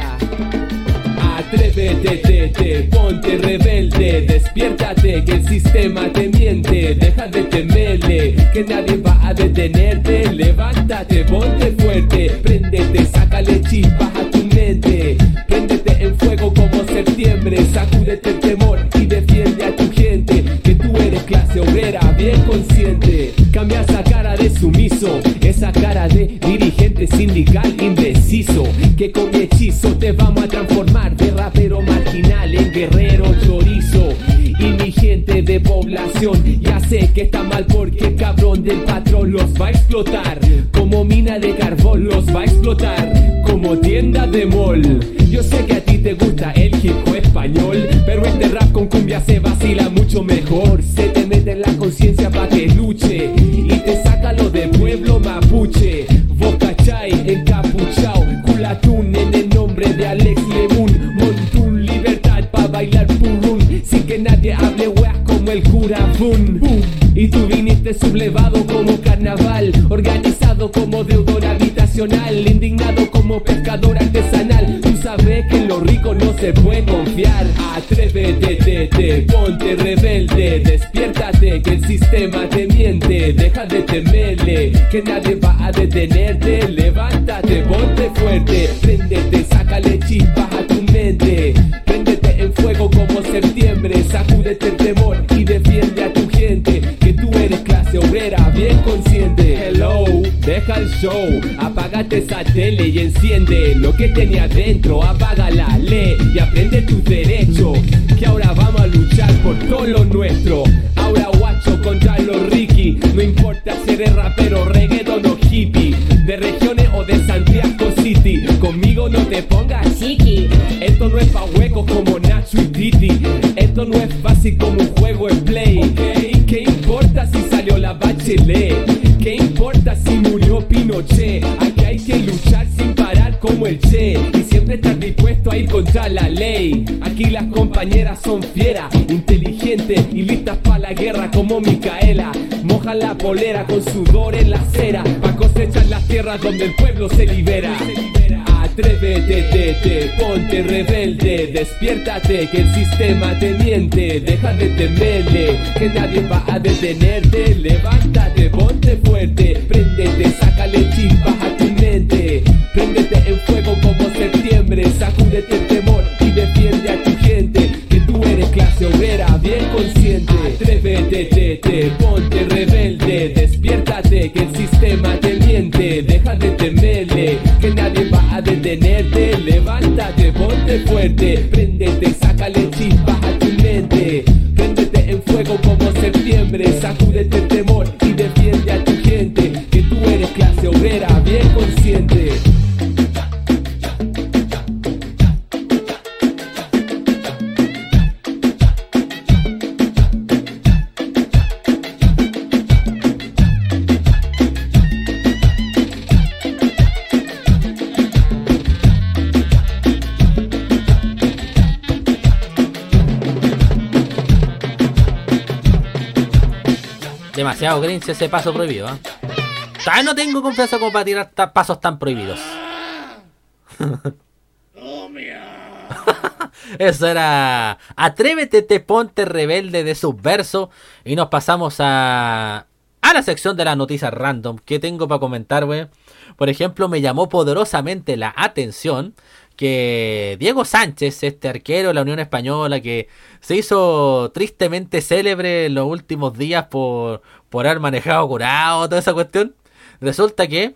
Atrévete, te, te, ponte rebelde, despiértate que el sistema te miente, deja de temerle, que nadie va a detenerte, levántate, ponte fuerte, préndete, sácale chispas a tu mente, préndete en fuego como septiembre, sacúdete el temor y defiende a tu gente, que tú eres clase obrera bien consciente, cambia esa cara de sumiso, esa cara de dirigente sindical indeciso, que con mi hechizo te vamos a transformar de rapero marginal en guerrero chorizo. Y mi gente de población ya sé que está mal porque el cabrón del patrón los va a explotar, como mina de carbón los va a explotar, como tienda de mall. Yo sé que a ti te gusta el hip hop español, pero este rap con cumbia se vacila mucho mejor. Se te mete en la conciencia pa' que luche y te saca lo de pueblo mapuche. Boca chai, encapuchao, culatún en el nombre de Alex Lemun. Montún, libertad pa' bailar purrún, sin que nadie hable weas como el cura Fun. Y tú viniste sublevado como carnaval, organizado como deudor habitacional, indignado como pescador artesanal. Tú sabes que en lo rico no se puede confiar. Atrévete, te, te, ponte rebelde, despiértate que el sistema te miente, deja de temerle, que nadie va a detenerte, levántate, ponte fuerte, préndete, sácale chispas a tu mente, préndete en fuego como septiembre, sacúdete el temor y defiende a tu gente, que tú eres clase obrera bien consciente. Hello, deja el show, apágate esa tele y enciende lo que tenía dentro, apágala, lee y aprende tus derechos, que ahora vamos a luchar por todo lo nuestro. Ahora guacho contra los Ricky, no importa si eres rapero, reggaeton o hippie, de regiones o de Santiago City, conmigo no te pongas chiqui. Esto no es pa' huecos como Nacho y Titi, esto no es fácil como un juego en play. Okay. ¿Qué importa si salió la Bachelet? ¿Qué importa si murió Pinochet? Aquí hay que luchar sin parar como como el Che y siempre estás dispuesto a ir contra la ley. Aquí las compañeras son fieras, inteligentes y listas para la guerra como Micaela. Mojan la polera con sudor en la acera pa' cosechar las tierras donde el pueblo se libera. Atrévete, te, te, ponte rebelde, despiértate que el sistema te miente. Deja de temerle, que nadie va a detenerte. Levántate, ponte fuerte, préndete, sácale chispas a tu mente. Préndete en fuego como septiembre, sacúdete el temor y defiende a tu gente. Que tú eres clase obrera, bien consciente. Atrévete, te, te, ponte rebelde, despiértate que el sistema te miente. Deja de temerle, que nadie va a detenerte. Levántate, ponte fuerte, préndete, sácale chispas a tu mente. Préndete en fuego como septiembre, sacúdete el temor y defiende a tu gente. Que tú eres clase obrera, bien consciente. Demasiado grinch ese paso prohibido, ¿eh? Todavía no tengo confianza como para tirar ta- pasos tan prohibidos. Eso era Atrévete, te, ponte rebelde de Subverso. Y nos pasamos a a la sección de las noticias random que tengo para comentar, güey. Por ejemplo, me llamó poderosamente la atención que Diego Sánchez, este arquero de la Unión Española, que se hizo tristemente célebre en los últimos días por, por haber manejado curado, toda esa cuestión. Resulta que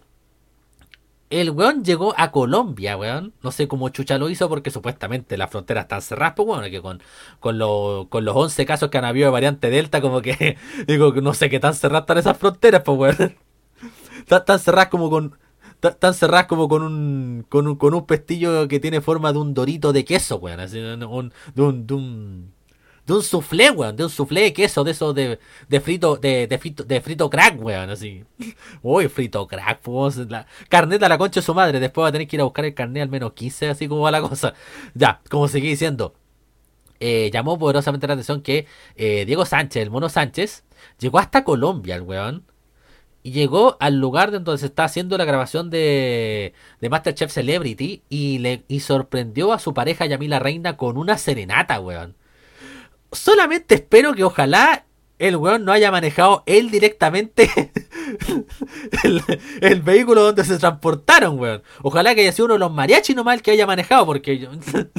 el weón llegó a Colombia, weón. No sé cómo chucha lo hizo porque supuestamente las fronteras están cerradas, pues bueno, que con, con, lo, con los once casos que han habido de variante Delta, como que, digo, no sé qué tan cerradas están esas fronteras, pues weón. Tan, tan cerradas como con... Tan cerradas como con un, con un con un pestillo que tiene forma de un dorito de queso, weón. Así, un, de un de un de un soufflé, weón, de un soufflé de queso, de eso de, de frito, de, de frito, de frito crack, weón, así. Uy, frito crack, pues, la carnet a la concha de su madre. Después va a tener que ir a buscar el carnet al menos quince, así como va la cosa. Ya, como seguí diciendo. Eh, llamó poderosamente la atención que eh, Diego Sánchez, el Mono Sánchez, llegó hasta Colombia, el weón. Y llegó al lugar donde se está haciendo la grabación de, de MasterChef Celebrity y le y sorprendió a su pareja Yamila Reina con una serenata, weón. Solamente espero que ojalá el weón no haya manejado él directamente el, el vehículo donde se transportaron, weón. Ojalá que haya sido uno de los mariachis nomás el que haya manejado, porque yo,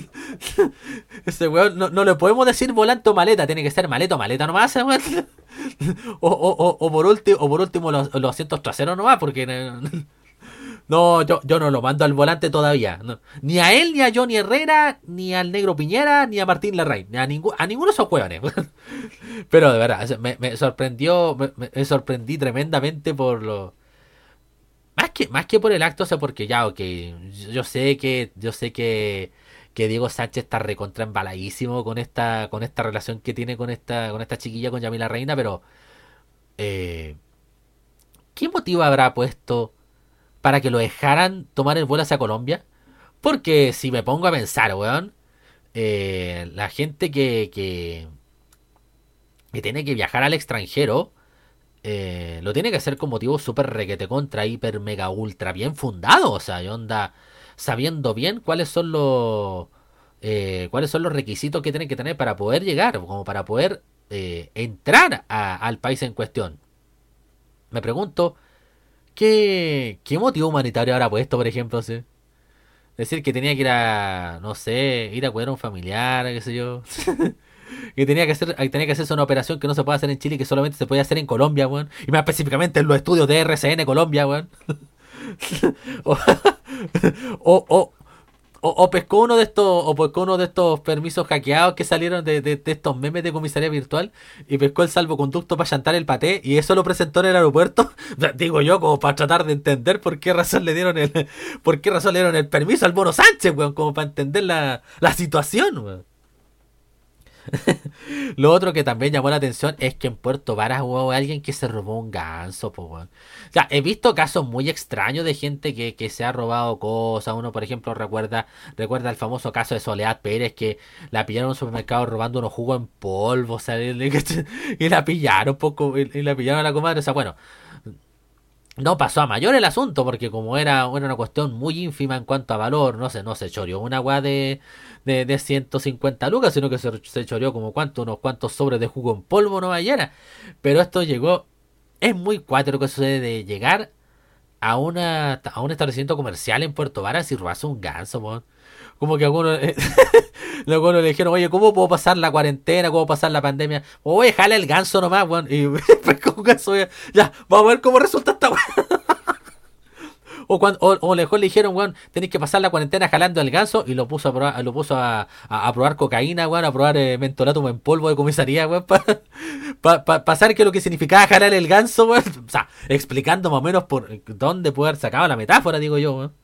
ese weón no, no le podemos decir volante o maleta, tiene que ser maleta o maleta nomás, weón. O, o, o, o por último, o por último los, los asientos traseros nomás, porque no, yo, yo no lo mando al volante todavía. No. Ni a él, ni a Johnny Herrera, ni al Negro Piñera, ni a Martín Larraín, ni a, ningú, a ninguno de esos huevones. Pero de verdad, me, me sorprendió, me, me sorprendí tremendamente por lo... Más que, más que por el acto, o sea, porque ya, ok, yo sé que, yo sé que, que Diego Sánchez está recontra embaladísimo con esta, con esta relación que tiene con esta, con esta chiquilla, con Yamila Reina, pero eh, ¿qué motivo habrá puesto para que lo dejaran tomar el vuelo hacia Colombia? Porque si me pongo a pensar, weón, eh, la gente que, que, que tiene que viajar al extranjero, eh, lo tiene que hacer con motivos súper requete contra, hiper, mega, ultra bien fundados. O sea, yo onda sabiendo bien cuáles son los eh, cuáles son los requisitos que tienen que tener para poder llegar, como para poder eh, entrar a, al país en cuestión. Me pregunto, ¿Qué, ¿Qué motivo humanitario habrá puesto, por ejemplo? ¿Sí? Decir que tenía que ir a, no sé, ir a cuidar a un familiar, qué sé yo. Que tenía que hacer, tenía que hacerse una operación que no se puede hacer en Chile y que solamente se puede hacer en Colombia, weón. Y más específicamente en los estudios de R C N Colombia, weón. o, o, o, o, o pescó uno de estos, o pescó uno de estos permisos hackeados que salieron de, de, de estos memes de comisaría virtual y pescó el salvoconducto para chantar el paté y eso lo presentó en el aeropuerto. Digo yo, como para tratar de entender por qué razón le dieron el, por qué razón le dieron el permiso al Mono Sánchez, weón, como para entender la, la situación, weón. Lo otro que también llamó la atención es que en Puerto Varas hubo alguien que se robó un ganso, po, weón. O sea, he visto casos muy extraños de gente que, que se ha robado cosas. Uno, por ejemplo, recuerda recuerda el famoso caso de Soledad Pérez, que la pillaron en un supermercado robando unos jugos en polvo, o sea, y la pillaron poco, y la pillaron a la comadre. O sea, bueno, no pasó a mayor el asunto, porque como era, era una cuestión muy ínfima en cuanto a valor, no sé, no se choreó una weá de, de, de ciento cincuenta lucas, sino que se, se choreó como cuánto, unos cuantos sobres de jugo en polvo, no vayera. Pero esto llegó, es muy cuatro que sucede de llegar a una a un establecimiento comercial en Puerto Varas y robarse un ganso, weón. Como que algunos, eh, luego le dijeron, oye, ¿cómo puedo pasar la cuarentena? ¿Cómo pasar la pandemia? Oye, jala el ganso nomás, weón. Y pues con un ganso, ya, ya, vamos a ver cómo resulta esta weón. O, cuando, o, o mejor le dijeron, weón, tenéis que pasar la cuarentena jalando el ganso, y lo puso a probar, lo puso a, a, a probar cocaína, weón, a probar eh, mentolatum en polvo de comisaría, weón, para pa, pa, pa saber qué es lo que significaba jalar el ganso, weón. O sea, explicando más o menos por dónde puede haber sacado la metáfora, digo yo, weón.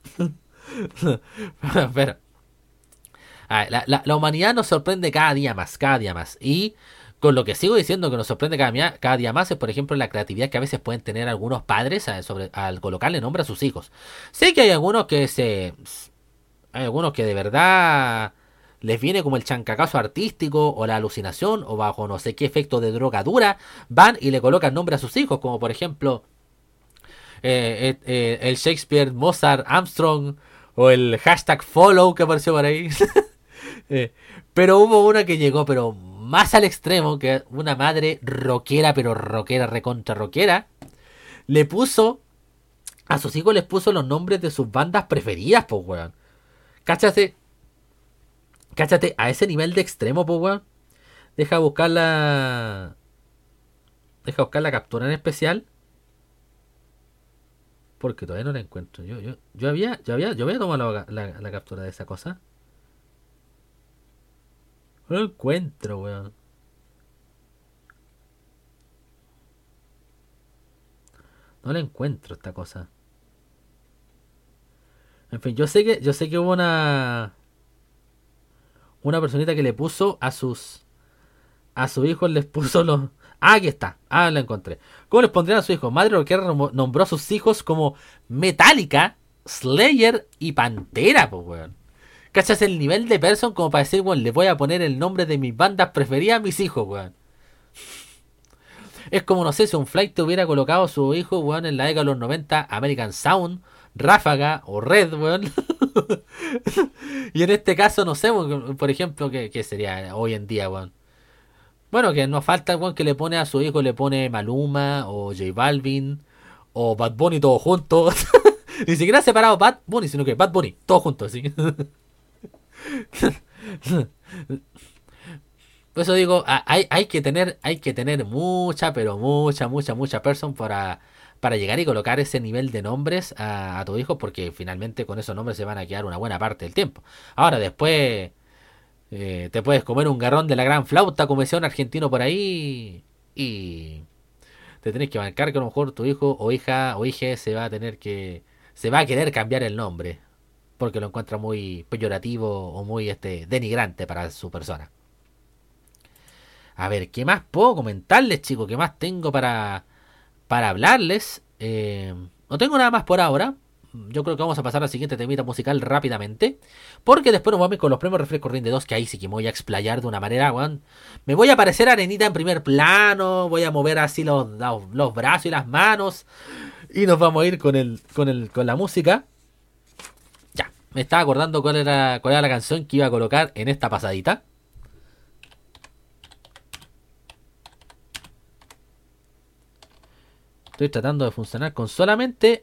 Pero a ver, la, la, la humanidad nos sorprende cada día más, cada día más. Y con lo que sigo diciendo que nos sorprende cada día, cada día más es, por ejemplo, la creatividad que a veces pueden tener algunos padres a, sobre, al colocarle nombre a sus hijos. Sé que hay algunos que se... Hay algunos que de verdad les viene como el chancacazo artístico o la alucinación o bajo no sé qué efecto de drogadura, van y le colocan nombre a sus hijos, como por ejemplo eh, eh, eh, el Shakespeare Mozart Armstrong o el hashtag follow que apareció por ahí. Eh, pero hubo una que llegó pero más al extremo, que una madre rockera, pero rockera, recontra rockera, le puso a sus hijos, les puso los nombres de sus bandas preferidas, pues weón. Cáchate, cáchate a ese nivel de extremo, pues weón. Deja buscar la deja buscar la captura en especial, porque todavía no la encuentro. Yo, yo, yo había, yo había, yo había tomado la, la, la captura de esa cosa. No lo encuentro, weón. No la encuentro esta cosa. En fin, yo sé que, yo sé que hubo una una personita que le puso a sus a sus hijos, les puso los... Ah, aquí está. Ah, la encontré. ¿Cómo les pondrían a su hijo? Madre rockera nombró a sus hijos como Metallica, Slayer y Pantera, pues, weón. ¿Cachas el nivel de person como para decir, weón, le voy a poner el nombre de mis bandas preferidas a mis hijos, weón? Es como, no sé, si un flight te hubiera colocado a su hijo, weón, en la década de los noventa, American Sound, Ráfaga o Red, weón. Y en este caso, no sé, por ejemplo, ¿qué, qué sería hoy en día, weón? Bueno, que no falta, weón, que le pone a su hijo, le pone Maluma o J Balvin o Bad Bunny todos juntos. Ni siquiera separado Bad Bunny, sino que Bad Bunny, todos juntos, ¿sí? Por eso digo, hay, hay que tener hay que tener mucha, pero mucha, mucha, mucha person para, para llegar y colocar ese nivel de nombres a, a tu hijo, porque finalmente con esos nombres se van a quedar una buena parte del tiempo. Ahora, después eh, te puedes comer un garrón de la gran flauta, como decía un argentino por ahí, y te tenés que marcar que a lo mejor tu hijo o hija o hija se va a tener que se va a querer cambiar el nombre, porque lo encuentra muy peyorativo o muy este denigrante para su persona. A ver, ¿qué más puedo comentarles, chicos? ¿Qué más tengo para, para hablarles? Eh, no tengo nada más por ahora. Yo creo que vamos a pasar al siguiente temita musical rápidamente, porque después nos vamos a ir con los premios Refresco Rinde dos, que ahí sí que me voy a explayar de una manera, weón. Me voy a aparecer Arenita en primer plano, voy a mover así los, los, los brazos y las manos, y nos vamos a ir con el, con el, con la música. Ya, me estaba acordando cuál era, cuál era la canción que iba a colocar en esta pasadita. Estoy tratando de funcionar con solamente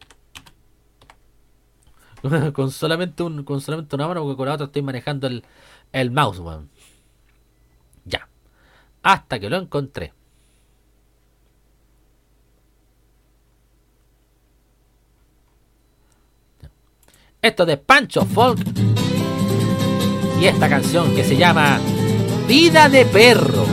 con solamente un con solamente una mano, porque con la otra estoy manejando el, el mouse, man. Ya. Hasta que lo encontré. Esto es de Pancho Folk. Y esta canción que se llama Vida de Perro.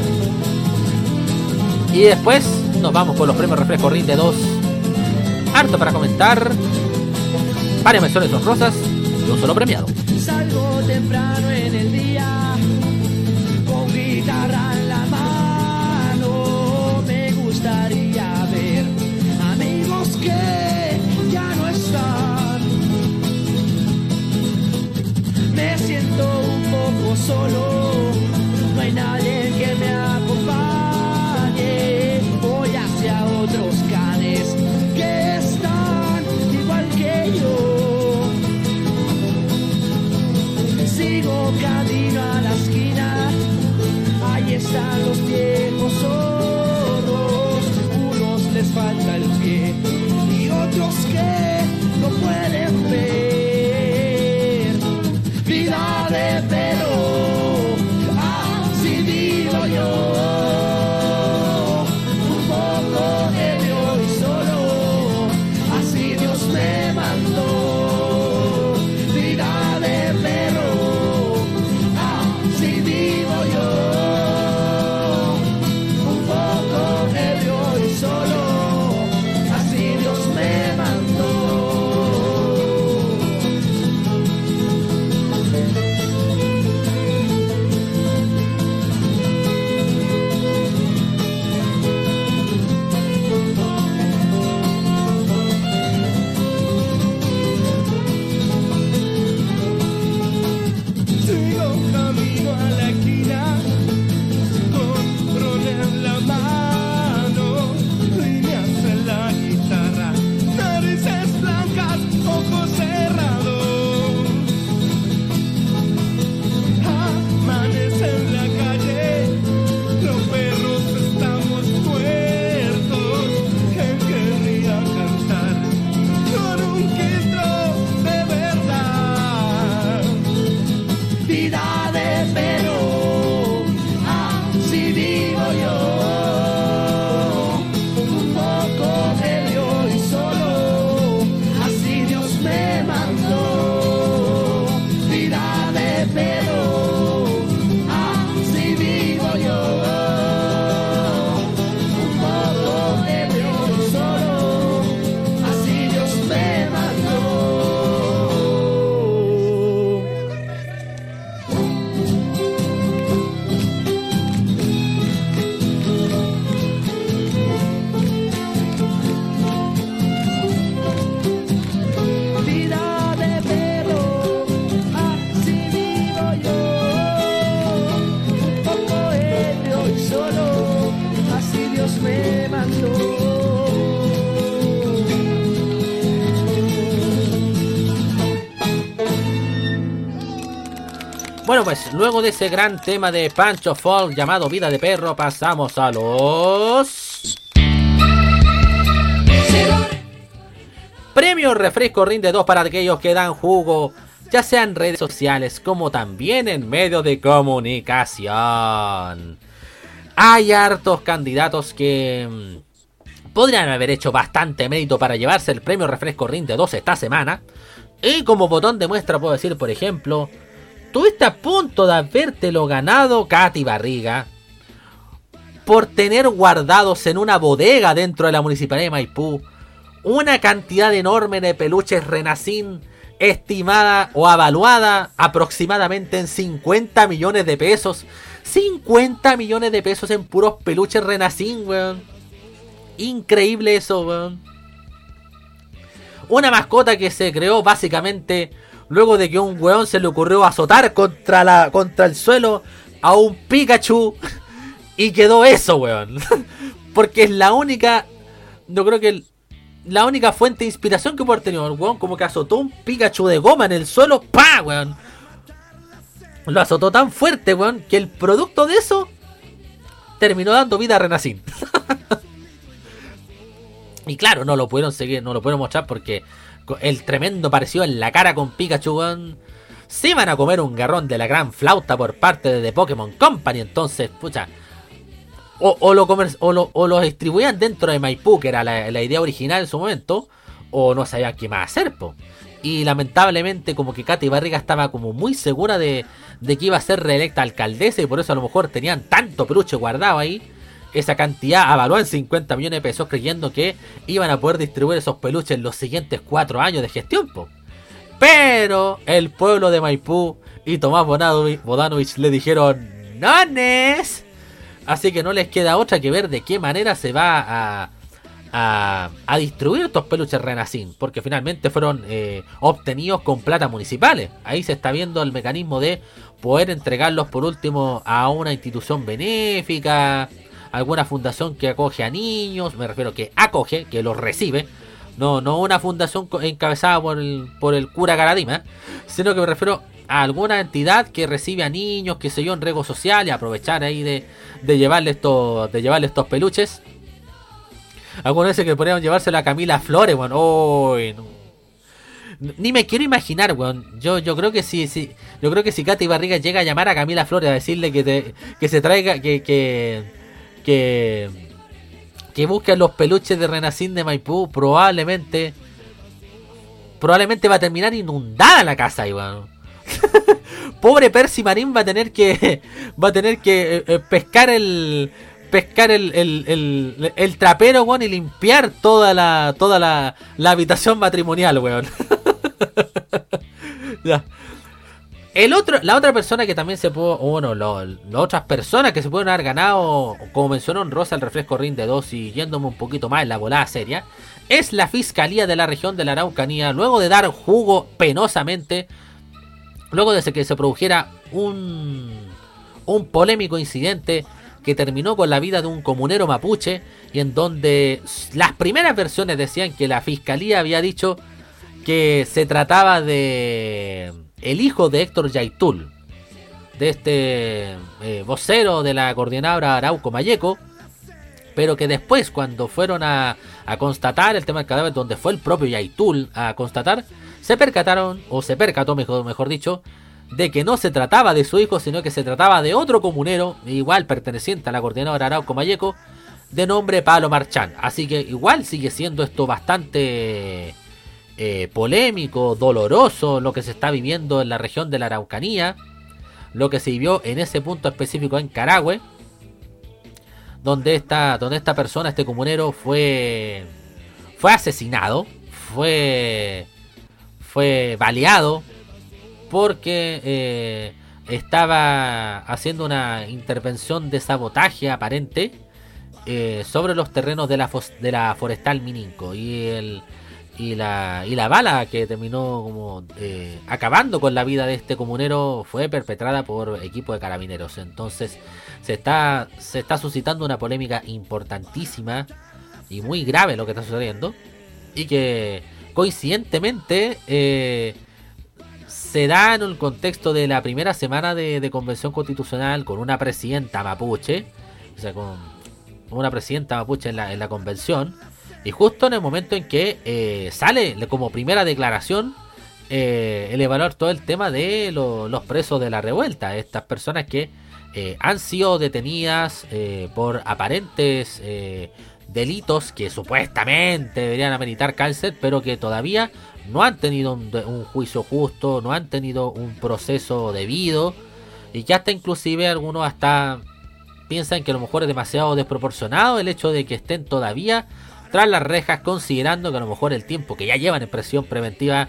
Y después nos vamos con los premios Refresco Rinde dos. Harto para comentar. Varias menciones honrosas y un solo premiado. Salgo temprano en el día con guitarra Bueno, pues luego de ese gran tema de Pancho Folk llamado Vida de Perro, pasamos a los... Premio Refresco Rinde dos para aquellos que dan jugo, ya sea en redes sociales como también en medios de comunicación. Hay hartos candidatos que podrían haber hecho bastante mérito para llevarse el Premio Refresco Rinde dos esta semana. Y como botón de muestra puedo decir, por ejemplo, tuviste a punto de habértelo ganado Katy Barriga por tener guardados en una bodega dentro de la Municipalidad de Maipú una cantidad enorme de peluches Renacín, estimada o avaluada aproximadamente en cincuenta millones de pesos. cincuenta millones de pesos en puros peluches Renacín, weón. Increíble eso, weón. Una mascota que se creó básicamente luego de que un weón se le ocurrió azotar contra, la, contra el suelo a un Pikachu. Y quedó eso, weón. Porque es la única... Yo creo que el, la única fuente de inspiración que puede haber tenido el weón. Como que azotó un Pikachu de goma en el suelo. ¡Pah, weón! Lo azotó tan fuerte, weón, que el producto de eso terminó dando vida a Renacín. Y claro, no lo pudieron seguir, no lo pudieron mostrar porque el tremendo parecido en la cara con Pikachu, weón. Se iban a comer un garrón de la gran flauta por parte de The Pokémon Company. Entonces, pucha, o, o, lo, comer, o, lo, o lo distribuían dentro de Maipú, que era la, la idea original en su momento, o no sabían qué más hacer, po. Y lamentablemente como que Katy Barriga estaba como muy segura de, de que iba a ser reelecta alcaldesa, y por eso a lo mejor tenían tanto peluche guardado ahí. Esa cantidad avaló en cincuenta millones de pesos, creyendo que iban a poder distribuir esos peluches en los siguientes cuatro años de gestión, po. Pero el pueblo de Maipú y Tomás Bodanovich le dijeron ¡nones! Así que no les queda otra que ver de qué manera se va a, a, a distribuir estos peluches Renacín, porque finalmente fueron eh, obtenidos con plata municipales. Ahí se está viendo el mecanismo de poder entregarlos por último a una institución benéfica, alguna fundación que acoge a niños, me refiero que acoge, que los recibe, no, no una fundación encabezada por el, por el cura Garadima, sino que me refiero a alguna entidad que recibe a niños, que se yo, en riesgo social, y aprovechar ahí de, de llevarle estos, de llevarle estos peluches. Algunos dicen que podrían llevárselo a Camila Flores, weón. Oh, no. Ni me quiero imaginar, weón. Yo, yo creo que si, si, yo creo que si Katy Barriga llega a llamar a Camila Flores a decirle que te, que se traiga, que, que, que, que busquen los peluches de Renacín de Maipú, probablemente, probablemente va a terminar inundada la casa ahí, weón. Pobre Percy Marín va a tener que va a tener que eh, pescar el pescar el, el, el, el trapero, weón, y limpiar toda la toda la, la habitación matrimonial, weón. Ya. El otro, la otra persona que también se pudo, bueno, lo, las otras personas que se pueden haber ganado, como mencionó en Rosa, el refresco Rinde dos, y yéndome un poquito más en la volada seria, es la Fiscalía de la región de la Araucanía, luego de dar jugo penosamente, luego de que se produjera un, un polémico incidente que terminó con la vida de un comunero mapuche, y en donde las primeras versiones decían que la Fiscalía había dicho que se trataba de el hijo de Héctor Yaitul, de este eh, vocero de la coordinadora Arauco Mayeco, pero que después, cuando fueron a, a constatar el tema del cadáver, donde fue el propio Yaitul a constatar, se percataron, o se percató mejor, mejor dicho, de que no se trataba de su hijo, sino que se trataba de otro comunero, igual perteneciente a la coordinadora Arauco Mayeco, de nombre Pablo Marchán. Así que igual sigue siendo esto bastante eh, polémico, doloroso, lo que se está viviendo en la región de la Araucanía, lo que se vivió en ese punto específico en Carahue, donde esta, donde esta persona, este comunero, fue, fue asesinado, fue, fue baleado, porque eh, estaba haciendo una intervención de sabotaje aparente eh, sobre los terrenos de la, de la Forestal Mininco, y el y la y la bala que terminó como eh, acabando con la vida de este comunero fue perpetrada por equipo de carabineros. Entonces se está se está suscitando una polémica importantísima y muy grave lo que está sucediendo, y que coincidentemente eh, se da en el contexto de la primera semana de, de convención constitucional con una presidenta mapuche, o sea, con una presidenta mapuche en la, en la convención, y justo en el momento en que eh, sale como primera declaración eh, el evaluar todo el tema de lo, los presos de la revuelta, estas personas que eh, han sido detenidas eh, por aparentes eh, delitos que supuestamente deberían ameritar cárcel, pero que todavía no han tenido un, un juicio justo, no han tenido un proceso debido, y que hasta inclusive algunos hasta piensan que a lo mejor es demasiado desproporcionado el hecho de que estén todavía tras las rejas, considerando que a lo mejor el tiempo que ya llevan en prisión preventiva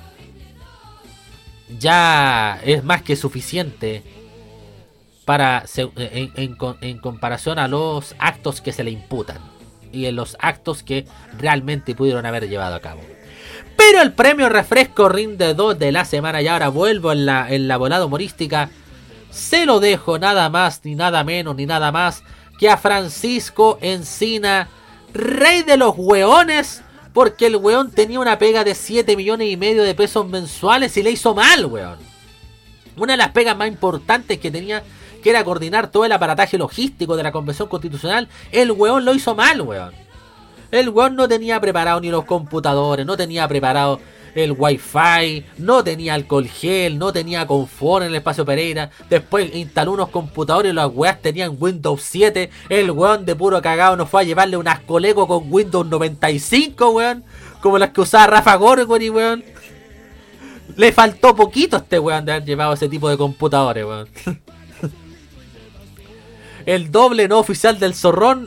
ya es más que suficiente para en, en, en comparación a los actos que se le imputan y en los actos que realmente pudieron haber llevado a cabo. Pero el premio refresco rinde dos de la semana, y ahora vuelvo en la, en la volada humorística. Se lo dejo nada más, ni nada menos, ni nada más que a Francisco Encina, rey de los hueones, porque el hueón tenía una pega de siete millones y medio de pesos mensuales y le hizo mal, hueón. Una de las pegas más importantes que tenía, que era coordinar todo el aparataje logístico de la Convención Constitucional, el hueón lo hizo mal, hueón. El weón no tenía preparado ni los computadores, no tenía preparado el wifi, no tenía alcohol gel, no tenía confort en el espacio Pereira. Después instaló unos computadores y las weas tenían Windows siete. El weón de puro cagado no fue a llevarle unas Coleco con Windows noventa y cinco, weón, como las que usaba Rafa Gorgori, weón. Le faltó poquito a este weón de haber llevado ese tipo de computadores, weón. El doble no oficial del zorrón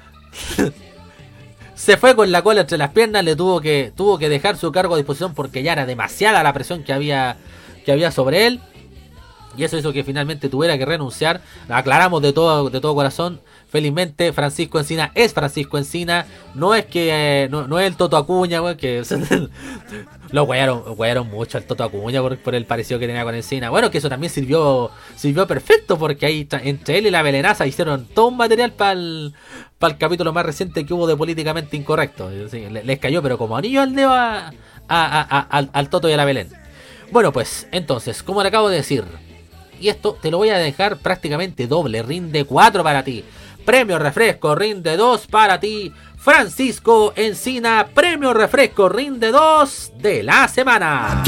se fue con la cola entre las piernas, le tuvo que tuvo que dejar su cargo a disposición porque ya era demasiada la presión que había que había sobre él, y eso hizo que finalmente tuviera que renunciar. Aclaramos de todo de todo corazón, felizmente Francisco Encina es Francisco Encina, no es que eh, no, no es el Toto Acuña, güey, que lo huearon, huearon mucho al Toto Acuña por, por el parecido que tenía con Encina. Bueno, que eso también sirvió sirvió perfecto, porque ahí entre él y la Belenaza hicieron todo un material para el para el capítulo más reciente que hubo de Políticamente Incorrecto. Sí, les cayó pero como anillo al dedo a, a, a, a, al, al Toto y a la Belén. Bueno, pues entonces, como le acabo de decir, y esto te lo voy a dejar prácticamente doble, rinde cuatro para ti. Premio refresco rinde dos para ti, Francisco Encina. Premio refresco rinde dos de la semana.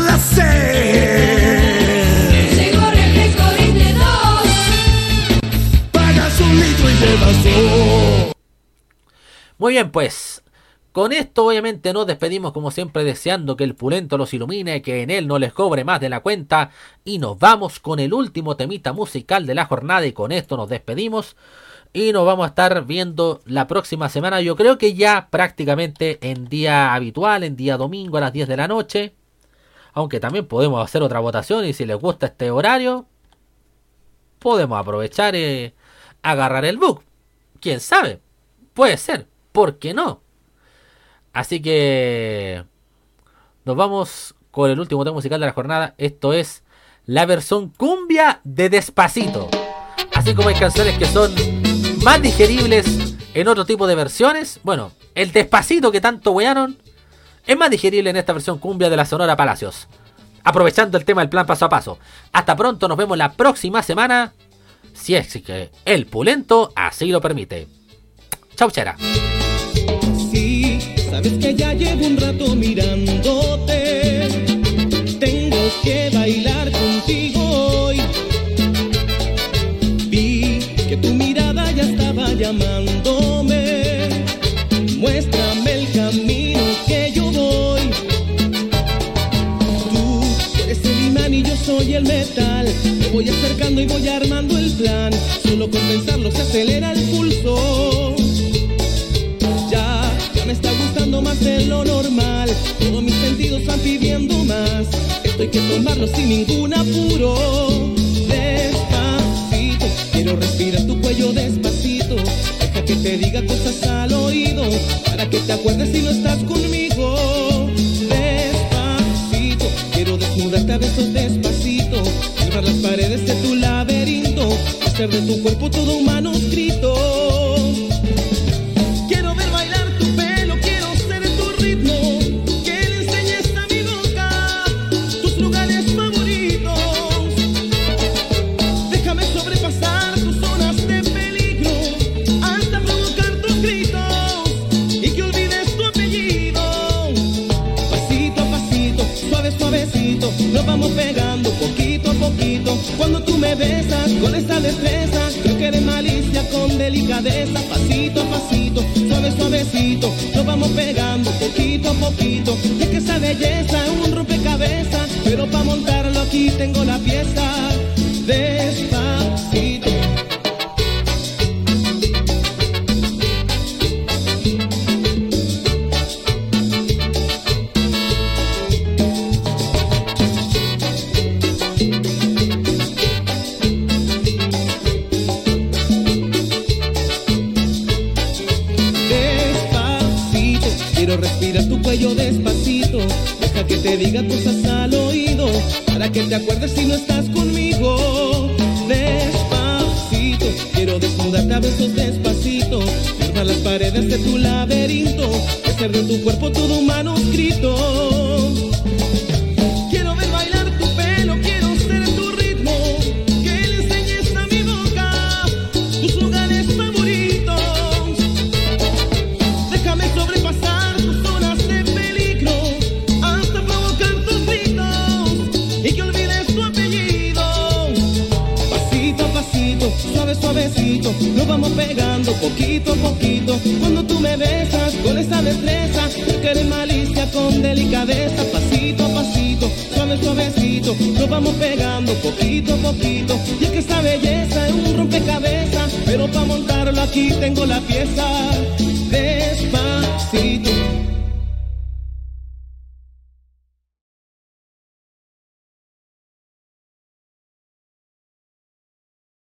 Llegó refresco rinde dos. Pagas un litro y llevas dos. Muy bien, pues con esto obviamente nos despedimos como siempre, deseando que el pulento los ilumine, que en él no les cobre más de la cuenta, y nos vamos con el último temita musical de la jornada, y con esto nos despedimos y nos vamos a estar viendo la próxima semana, yo creo que ya prácticamente en día habitual, en día domingo a las diez de la noche, aunque también podemos hacer otra votación, y si les gusta este horario podemos aprovechar y agarrar el book, quién sabe, puede ser, ¿por qué no? Así que nos vamos con el último tema musical de la jornada. Esto es la versión cumbia de Despacito. Así como hay canciones que son más digeribles en otro tipo de versiones, bueno, el Despacito que tanto wearon es más digerible en esta versión cumbia de la Sonora Palacios. Aprovechando el tema del plan paso a paso. Hasta pronto, nos vemos la próxima semana, si es que el pulento así lo permite. Chau, chera. Sí, sabes que ya llevo un rato mirándote. Tengo que bailar contigo hoy. Vi que tu mirada ya estaba llamándome. Muéstrame el camino que yo voy. Tú eres el imán y yo soy el metal. Me voy acercando y voy armando el plan. Solo con pensarlo se acelera el pulso. Ya, ya me está gustando más de lo normal. Todos mis sentidos están pidiendo más. Esto hay que tomarlo sin ningún apuro. Despacito, quiero respirar tu cuello despacito. Deja que te diga cosas al oído, para que te acuerdes si no estás conmigo. Despacito, quiero desnudarte a besos despacito. Cerrar las paredes de tu laberinto, hacer de tu cuerpo todo un manuscrito. Tus lugares destreza, creo que eres malicia con delicadeza. Pasito a pasito, suave suavecito, nos vamos pegando poquito a poquito. Es que esa belleza es un rompecabezas, pero para montarlo aquí tengo la pieza. Despacito. Quiero respirar tu cuello despacito, deja que te diga cosas al oído, para que te acuerdes si no estás conmigo. Despacito, quiero desnudarte a besos despacito, borrar las paredes de tu laberinto, hacer de tu cuerpo todo un manuscrito. Quiero ver bailar tu pelo, quiero ser tu ritmo, que le enseñes a mi boca tus lugares favoritos. Déjame sobrepasar suave suavecito, nos vamos pegando poquito a poquito. Cuando tú me besas con esa destreza, que eres malicia con delicadeza. Pasito a pasito, suave suavecito, nos vamos pegando poquito a poquito. Y es que esa belleza es un rompecabezas, pero para montarlo aquí tengo la pieza.